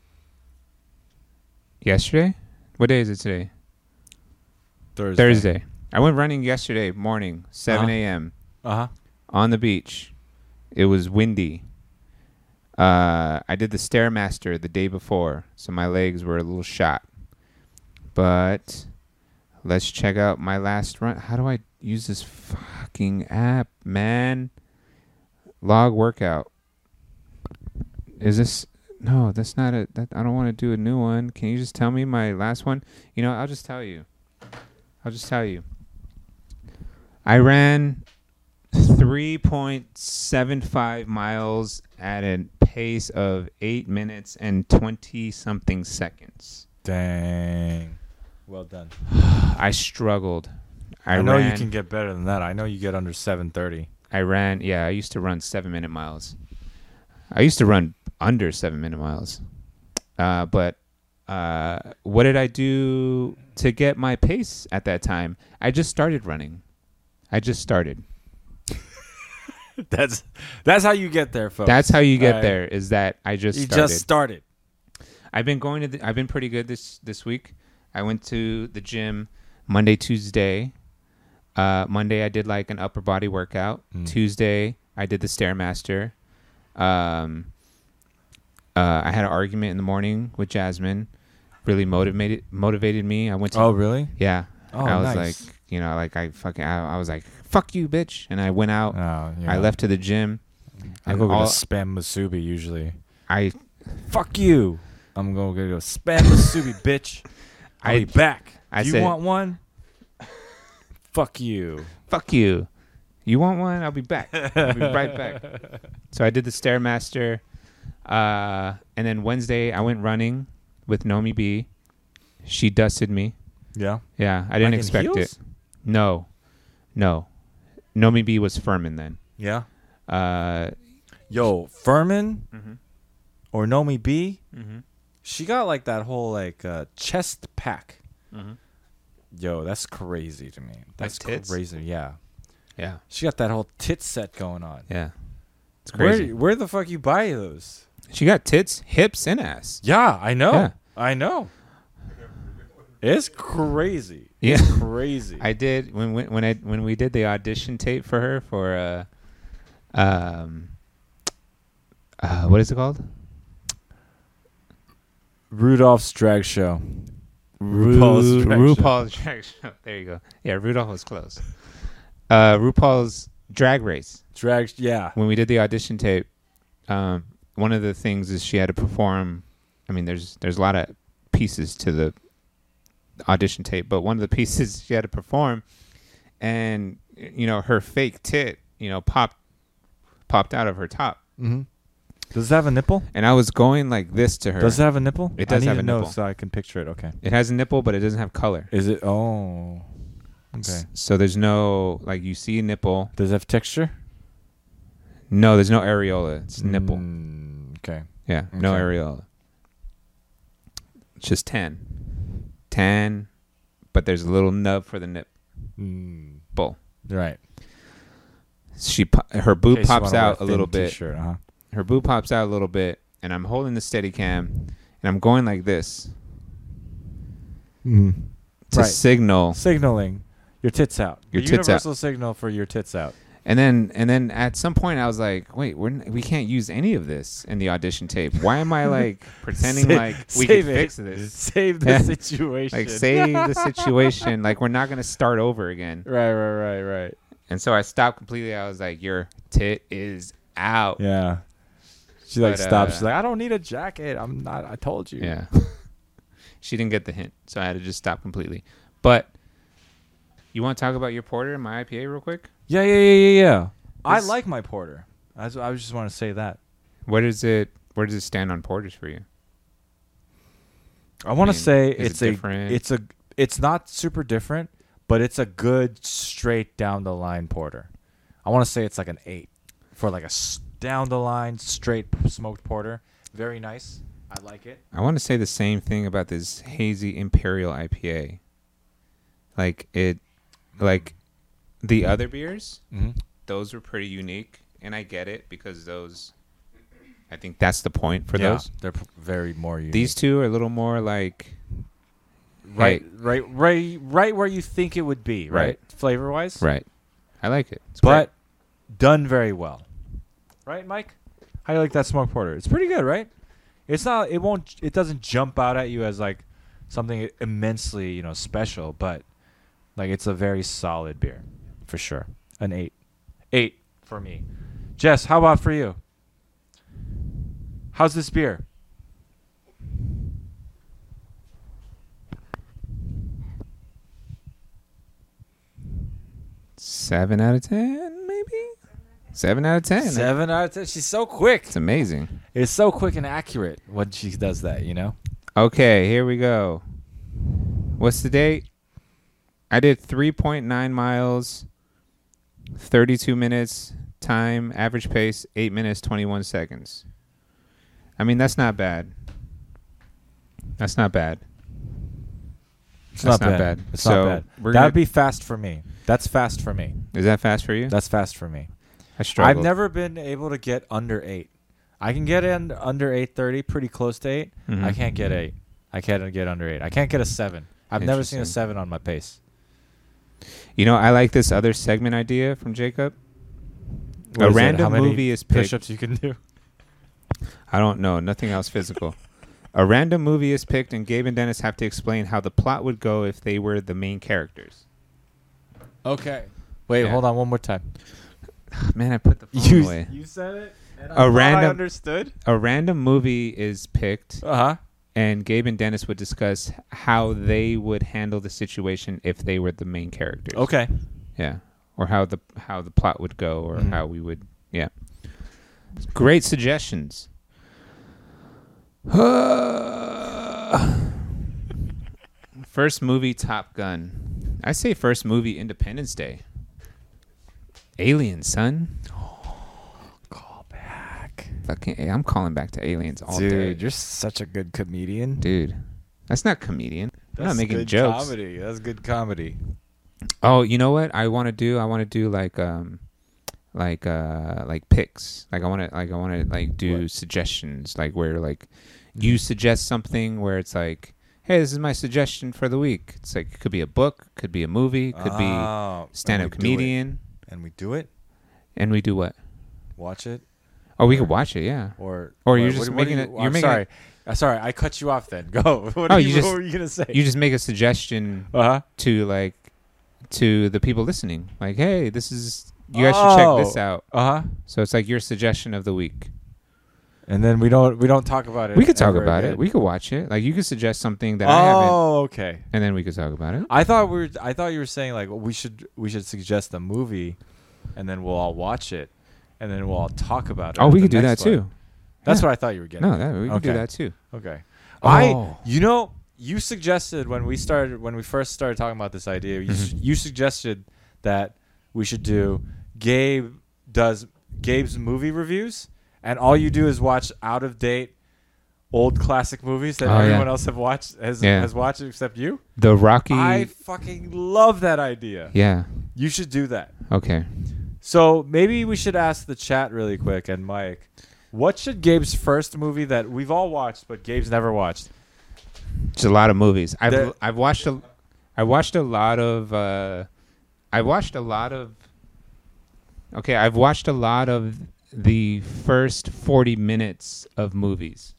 yesterday. What day is it today? Thursday. Thursday. I went running yesterday morning, seven Uh-huh. a.m. Uh huh. on the beach. It was windy. Uh, I did the Stairmaster the day before, so my legs were a little shot. But let's check out my last run. How do I use this fucking app, man? Log workout. Is this... No, that's not a... That, I don't want to do a new one. Can you just tell me my last one? You know, I'll just tell you. I'll just tell you. I ran three point seven five miles at a pace of eight minutes and twenty-something seconds. Dang. Well done. I struggled. I, I, know ran, you can get better than that. I know you get under seven thirty. I ran... Yeah, I used to run seven-minute miles. I used to run under seven-minute miles. Uh, but uh, what did I do to get my pace at that time? I just started running. I just started. That's that's how you get there, folks. That's how you get All right. there. Is that I just You started. just started. I've been going to. The, I've been pretty good this this week. I went to the gym Monday, Tuesday. Uh, Monday I did like an upper body workout. Mm. Tuesday I did the Stairmaster. Um, uh, I had an argument in the morning with Jasmine. Really motivated motivated me. I went to. Oh, really? Yeah. Oh, I was nice. like, you know, like I fucking. I, I was like, fuck you, bitch, and I went out. Oh, yeah. I left to the gym. I and go get all- a spam musubi usually. I Fuck you. I'm going to go spam musubi, bitch. I'll I- be back. I Do you said- want one? Fuck you. fuck you. You want one? I'll be back. I'll be right back. So I did the Stairmaster. Uh, and then Wednesday, I went running with Nomi B. She dusted me. Yeah. Yeah, I didn't Like in expect heels? it. No. No. Nomi B was Furman then. Yeah. Uh, Yo, Furman mm-hmm. or Nomi B, Mm-hmm. she got like that whole like uh, chest pack. Mm-hmm. Yo, that's crazy to me. That's tits? crazy. Yeah. Yeah. She got that whole tit set going on. Yeah. It's crazy. Where where the fuck you buy those? She got tits, hips, and ass. Yeah, I know. Yeah. I know. It's crazy. Yeah. It's crazy. I did when when when I when we did the audition tape for her for uh um uh what is it called? Rudolph's drag show. Ru- RuPaul's drag show. RuPaul's drag show. There you go. Yeah, Rudolph was close. Uh, RuPaul's drag race. Drag, yeah. When we did the audition tape, um, one of the things is she had to perform. I mean, there's there's a lot of pieces to the audition tape, but one of the pieces she had to perform, and you know her fake tit, you know, popped popped out of her top, Mm-hmm. Does it have a nipple? and I was going like this to her. Does it have a nipple? It does I need have to a know nipple. so I can picture it. Okay. It has a nipple, but it doesn't have color. Is it? Oh. Okay. S- So there's no like you see a nipple. Does it have texture? No, there's no areola. It's nipple. Mm, okay. Yeah, no Okay. areola. It's just tan. Tan, but there's a little nub for the nipple. Mm, Right. right. She po- her boob In case you pops wanna wear out a thin little bit. T-shirt, uh-huh. Her boob pops out a little bit, and I'm holding the steady cam, and I'm going like this Mm. to Right. signal. Signaling your tits out. Your the tits out. universal signal for your tits out. And then and then at some point I was like, wait, we're n- we can't use any of this in the audition tape. Why am I like pretending Sa- like we save can it. fix this? Save the Yeah. situation. Like save the situation. Like we're not gonna start over again. Right, right, right, right. And so I stopped completely. I was like, your tit is out. Yeah. She like But, stops. uh, She's like, I don't need a jacket. I'm not. I told you. Yeah. She didn't get the hint, so I had to just stop completely. But you want to talk about your porter and my I P A real quick? Yeah, yeah, yeah, yeah, yeah. I This- like my porter. I was, I was just want to say that. Where does it Where does it stand on porters for you? I want to mean, say is it it's a different? it's a it's not super different, but it's a good straight down the line porter. I want to say it's like an eight for like a s- down the line straight p- smoked porter. Very nice. I like it. I want to say the same thing about this hazy Imperial I P A. Like it, like the other beers, Mm-hmm. those were pretty unique, and I get it because those. I think that's the point for yeah, those. they're p- very more unique. These two are a little more like. right, hey, right, right, right where you think it would be, right? Right. Flavor wise, right. I like it. It's but done very well, right, Mike? How do you like that smoked porter? It's pretty good, right? It's not. It won't. It doesn't jump out at you as like something immensely, you know, special, but like it's a very solid beer, for sure. An eight, eight for me. Jess, how about for you? How's this beer? seven out of ten, maybe. Seven out of ten. Seven out of ten. She's so quick. It's amazing. It's so quick and accurate when she does that, you know? Okay, here we go. What's the date? I did three point nine miles, thirty-two minutes, time, average pace, eight minutes, twenty-one seconds. I mean, that's not bad. That's not bad. It's That's not, not bad. bad. It's So, not bad. we're That'd gonna- be fast for me. That's fast for me. Is that fast for you? That's fast for me. I struggled. I've never been able to get under eight. I can get in under eight thirty, pretty close to eight. Mhm. I can't get eight. I can't get under eight. I can't get a seven. I've never seen a Interesting. seven on my pace. You know, I like this other segment idea from Jacob. What A is it? random How many movie is picked. push-ups you can do. I don't know. Nothing else physical. A random movie is picked, and Gabe and Dennis have to explain how the plot would go if they were the main characters. Okay. Wait, Yeah. hold on one more time. Man, I put the phone You, away. you said it, and A I thought I random- understood. A random movie is picked, Uh-huh. and Gabe and Dennis would discuss how they would handle the situation if they were the main characters. Okay. Yeah, or how the how the plot would go, or Mhm. how we would. Yeah. Great suggestions. First movie, Top Gun. I say first movie, Independence Day. Aliens, son. Call back. Fucking, hey, I'm calling back to aliens all Dude, day. you're such a good comedian. Dude, that's not comedian. I'm That's not making good jokes. comedy. That's good comedy. Oh, you know what I want to do? I want to do like um, like uh, like picks. Like I want to like I want to like do What? suggestions. Like where like you suggest something where it's like, hey, this is my suggestion for the week. It's like it could be a book, could be a movie, could be Oh, stand up and we do it. comedian, And we do it. and we do what? Watch it. Oh, we Or- could watch it. Yeah. Or Or what- you're what- just what making do it- you- you're I'm making sorry. Uh, sorry, I cut you off. Then go. What, Oh, do you, you what just- were you gonna say? You just make a suggestion uh huh. to like to the people listening. Like, hey, this is you guys should check this Oh. out. Uh huh. So it's like your suggestion of the week. And then we don't we don't talk about it. We could talk ever about again. it. We could watch it. Like you could suggest something that I haven't, Oh, okay. and then we could talk about it. I thought we were. I thought you were saying like we should we should suggest a movie, and then we'll all watch it, and then we'll all talk about it. Oh, at we the could do that next one. too. That's Yeah. what I thought you were getting. No, at. that, we could do Okay. that too. Okay. Oh. I, you know, you suggested when we started, when we first started talking about this idea, you, s Mhm. you suggested that we should do Gabe does Gabe's movie reviews, and all you do is watch out of date, old classic movies that Oh, yeah. everyone else have watched has Yeah. has watched except you. The Rocky. I fucking love that idea. yeah. You should do that. Okay. So maybe we should ask the chat really quick and Mike, what should Gabe's first movie that we've all watched but Gabe's never watched? It's a lot of movies. I've There- I've watched a I watched a lot of uh I watched a lot of Okay, I've watched a lot of the first forty minutes of movies.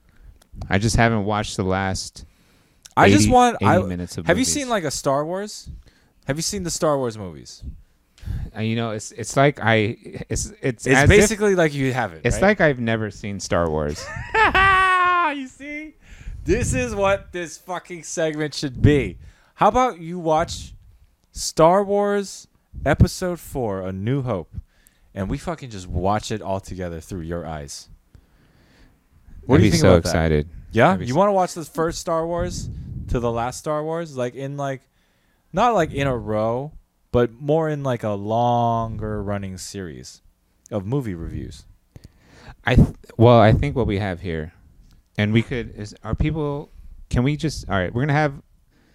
I just haven't watched the last I just eighty want. I, minutes of have you movies. seen like a Star Wars? Have you seen the Star Wars movies? Uh, you know, it's it's like I it's it's, It's as if- basically like you haven't. it's right? like I've never seen Star Wars. you see, this is what this fucking segment should be. How about you watch Star Wars Episode Four: A New Hope, and we fucking just watch it all together through your eyes. What I'd do you be think so about that? excited. Yeah, I'd be you so- want to watch the first Star Wars to the last Star Wars, like in like, not like in a row, but more in like a longer running series. of movie reviews. I th- well, I think what we have here, and we could is are people. Can we just all right? We're gonna have.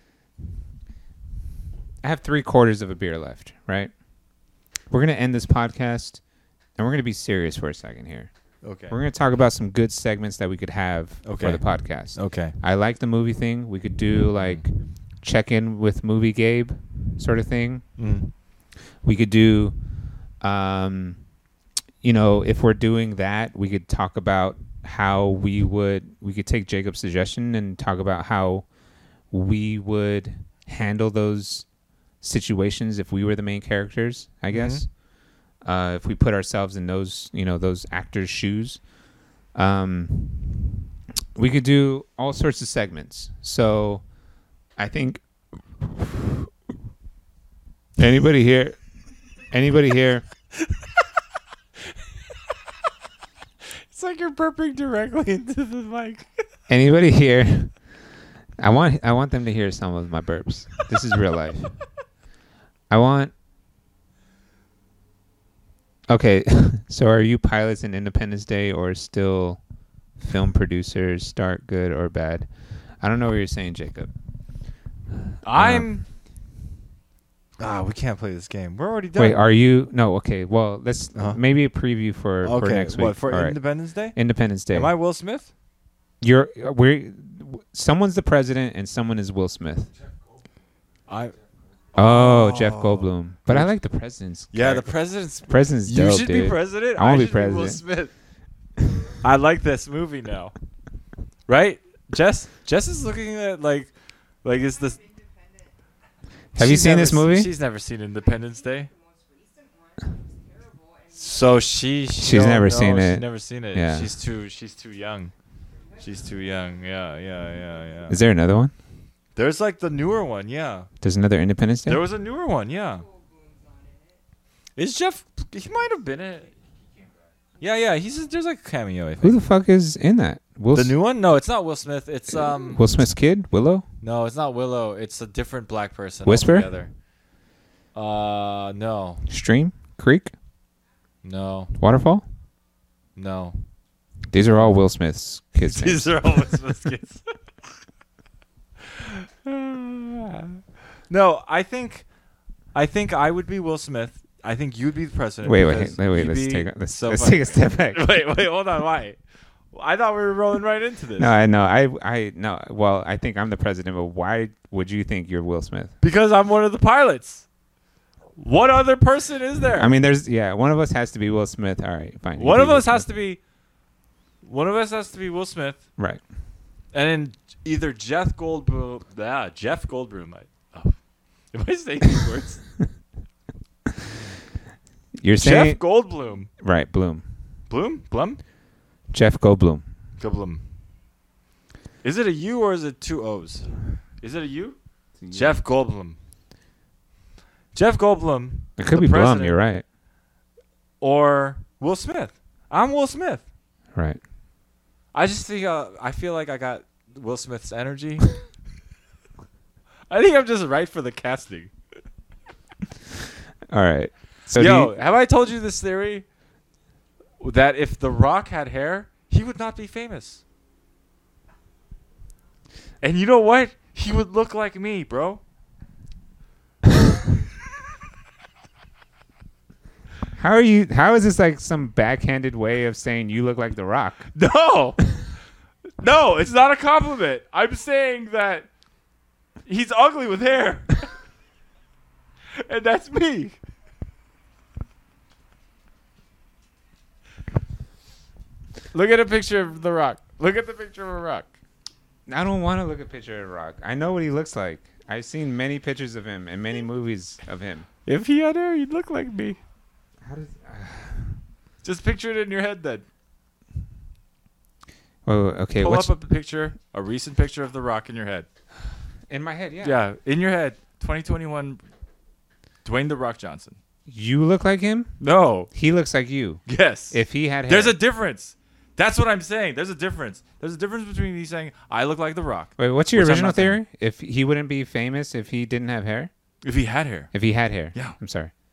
I have three quarters of a beer left, right? We're gonna end this podcast, and we're gonna be serious for a second here. Okay. We're gonna talk about some good segments that we could have Okay. for the podcast. Okay. I like the movie thing. We could do like check in with movie Gabe sort of thing. Mm. We could do, um, you know, if we're doing that, we could talk about how we would, we could take Jacob's suggestion and talk about how we would handle those situations if we were the main characters, I guess. Uh, if we put ourselves in those, you know, those actors' shoes. Um, we could do all sorts of segments. So I think anybody here, anybody here, It's like you're burping directly into the mic. anybody here, I want, I want them to hear some of my burps. This is real life. I want, okay, so are you pilots in Independence Day or still film producers, start good or bad? I don't know what you're saying, Jacob. I'm. Ah, we can't play this game. We're already done. Wait, are you? No, okay. Well, let's Uh-huh. maybe a preview for, for okay? next week. What for All right. Independence Day? Independence Day. Am I Will Smith? You're we're someone's the president and someone is Will Smith. I. Oh, Jeff Goldblum. But I like the president's. Yeah, the character. president's. president's You dope, should dude. be president. I wanna be should Will president. Smith. I like this movie now. Right, Jess? Jess is looking at like, like is this? Have you She's seen never this se- movie? She's never seen Independence Day. The most recent one was terrible. And So she. She's no, never no, seen she's it. never seen it. Yeah. She's too. She's too young. She's too young. Yeah, yeah, yeah, yeah. Is there another one? There's like the newer one. Yeah. There's another Independence Day? There was a newer one. Yeah. Is Jeff? He might have been in it. Yeah, yeah. He's there's like a cameo. I Who think. the fuck is in that? Will The S- new one? No, it's not Will Smith. It's um. Will Smith's kid? Willow? No, it's not Willow. It's a different black person. Whisper? Altogether. Uh, no, Stream? Creek? no, Waterfall? no. These are all Will Smith's kids. names. These are all Will Smith's kids. No, I think, I think I would be Will Smith. I think you'd be the president. Wait, wait, because wait, wait. you'd Let's be take a, let's, so let's funny. take a step back. Wait, wait, hold on. Why? I thought we were rolling right into this. No, I know. I, I, no. Well, I think I'm the president, but why would you think you're Will Smith? Because I'm one of the pilots. What other person is there? I mean, there's, yeah, one of us has to be Will Smith. All right, fine. one of us has to be. One of us has to be Will Smith, Right. and then either Jeff Goldblum. Yeah, Jeff Goldblum. I, oh, am I saying these words? You're saying, Jeff Goldblum. right, Bloom. Bloom? Blum? Jeff Goldblum. Goldblum. Is it a U or is it two O's? Is it a U? Jeff Goldblum. Jeff Goldblum. It could the be Blum, president, you're right. Or Will Smith. I'm Will Smith. Right. I just think uh, I feel like I got Will Smith's energy. I think I'm just right for the casting. All right. So do Yo, you- have I told you this theory? That if The Rock had hair, he would not be famous. And you know what? He would look like me, bro. how are you, how is this like some backhanded way of saying you look like The Rock? No. No, it's not a compliment. I'm saying that he's ugly with hair. And that's me. Look at a picture of The Rock. Look at the picture of The Rock. I don't want to look at a picture of Rock. I know what he looks like. I've seen many pictures of him and many movies of him. If he had hair, he'd look like me. How does? Just picture it in your head then. Oh, okay. Pull What's up a picture, a recent picture of The Rock in your head. in my head? Yeah. Yeah, in your head. twenty twenty-one, Dwayne The Rock Johnson. You look like him. No. He looks like you. Yes. If he had hair. There's a difference. That's what I'm saying. There's a difference. There's a difference between me saying I look like The Rock. Wait, what's your Which I'm original not saying. theory? If he wouldn't be famous if he didn't have hair? If he had hair. If he had hair? Yeah. I'm sorry.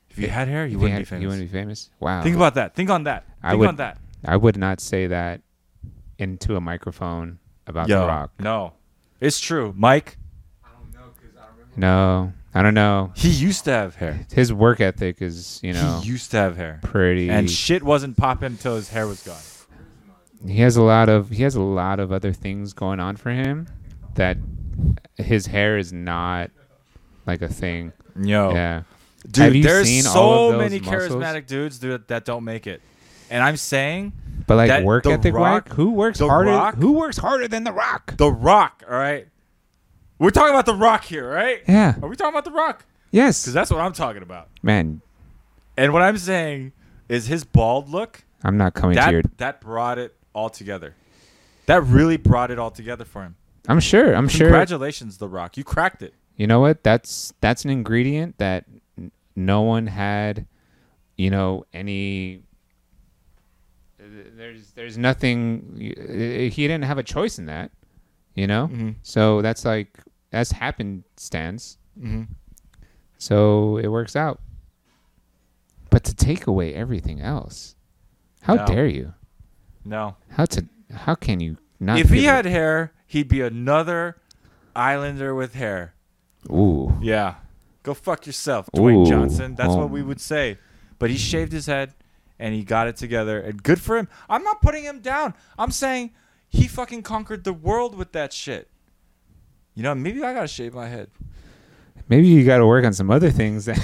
If you had hair, you If wouldn't had- be famous. You wouldn't be famous. Wow. Think about that. Think on that. I Think would- on that. I would not say that into a microphone about Yo, The Rock. no, it's true. Mike, I don't know because I remember. No, I don't know. he used to have hair. His work ethic is, you know, He used to have hair, pretty. and shit wasn't popping until his hair was gone. he has a lot of he has a lot of other things going on for him that his hair is not like a thing. Yo, Yeah. dude, Have you there's seen so all of those many muscles? charismatic dudes dude, that don't make it, and I'm saying But like That- work The ethic, Rock- like who works The harder? Rock- Who works harder than The Rock? The Rock. All right, we're talking about The Rock here, right? Yeah. Are we talking about The Rock? Yes. Because that's what I'm talking about. Man, And what I'm saying is his bald look. I'm not coming to your. That that brought it all together. That really brought it all together for him. I'm sure. I'm sure. Congratulations, The Rock. You cracked it. You know what? That's that's an ingredient that n- no one had. You know, any. There's there's nothing. y- He didn't have a choice in that. You know. Mm-hmm. So that's like that's happenstance. Mm-hmm. So it works out. But to take away everything else, how No. dare you? No. How to? How can you not? If he give had hair, he'd be another Islander with hair. a- ooh, Yeah. Go fuck yourself, Dwayne Ooh. Johnson. That's Oh. what we would say. But he shaved his head and he got it together. And good for him. I'm not putting him down. I'm saying he fucking conquered the world with that shit. You know, maybe I gotta shave my head. maybe you got to work on some other things. That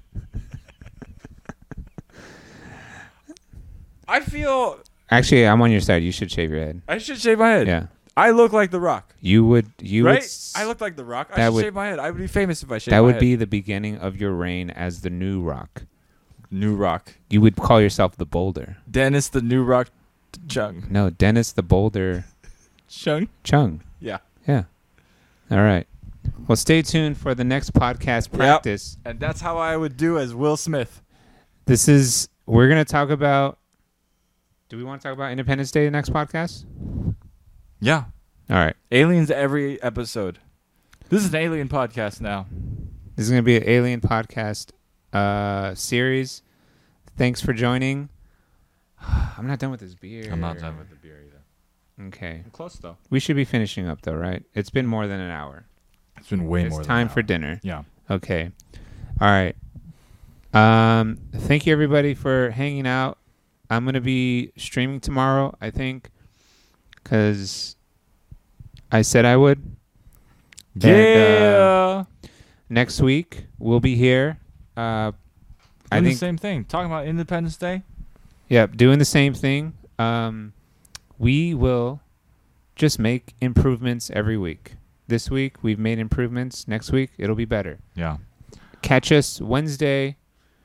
I feel Actually, I'm on your side. You should shave your head. I should shave my head. Yeah, I look like The Rock. you would. You right? would. s- I look like The Rock. I that should would- shave my head. I would be famous if I shaved That my would head. be the beginning of your reign as the new Rock. New Rock. You would call yourself the Boulder. Dennis the New Rock Chung. No, Dennis the Boulder Chung? Chung. Yeah. Yeah. All right. Well, stay tuned for the next podcast practice. And that's how I would do as Will Smith. This is. We're gonna talk about. Do we want to talk about Independence Day the next podcast? Yeah. All right. Aliens every episode. This is an alien podcast now. This is going to be an alien podcast uh, series. Thanks for joining. I'm not done with this beer. I'm not done with the beer either. Okay. I'm close though. We should be finishing up though, right? It's been more than an hour. It's been way it's more than time an for hour. dinner. Yeah. Okay. All right. Um, thank you everybody for hanging out. I'm going to be streaming tomorrow, I think, because I said I would. And, uh, Yeah. next week we'll be here. Uh, I Doing think the same thing. Talking about Independence Day. Yep, doing the same thing. Um, we will just make improvements every week. This week we've made improvements. Next week it'll be better. Yeah. Catch us Wednesday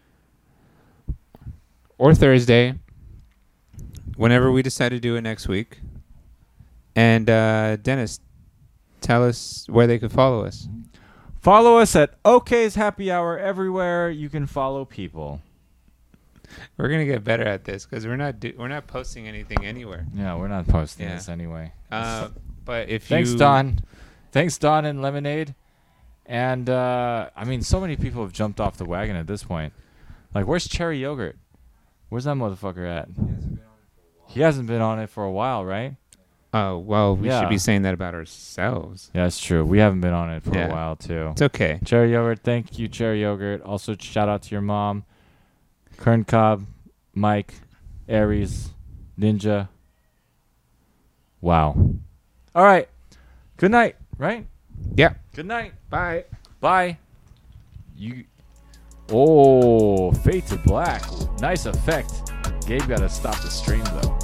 or Thursday, whenever we decide to do it next week. And uh, Dennis, tell us where they could follow us. Follow us at OK's Happy Hour everywhere. You can follow people. We're gonna get better at this because we're not do- we're not posting anything anywhere. Yeah, we're not posting Yeah. this anyway. Uh, but if Thanks, you Don. Thanks, Don and Lemonade. And, uh, I mean, so many people have jumped off the wagon at this point. Like, where's Cherry Yogurt? Where's that motherfucker at? He hasn't been on it for a while, right? Oh, well, we Yeah. should be saying that about ourselves. Yeah, that's true. We haven't been on it for Yeah. a while, too. It's okay. Cherry Yogurt, thank you, Cherry Yogurt. Also, shout out to your mom. Kern Cobb, Mike, Aries, Ninja. Wow. All right. Good night, right? Yeah. Good night. Bye. Bye. You. Oh, fade to black. Nice effect. Gabe got to stop the stream, though.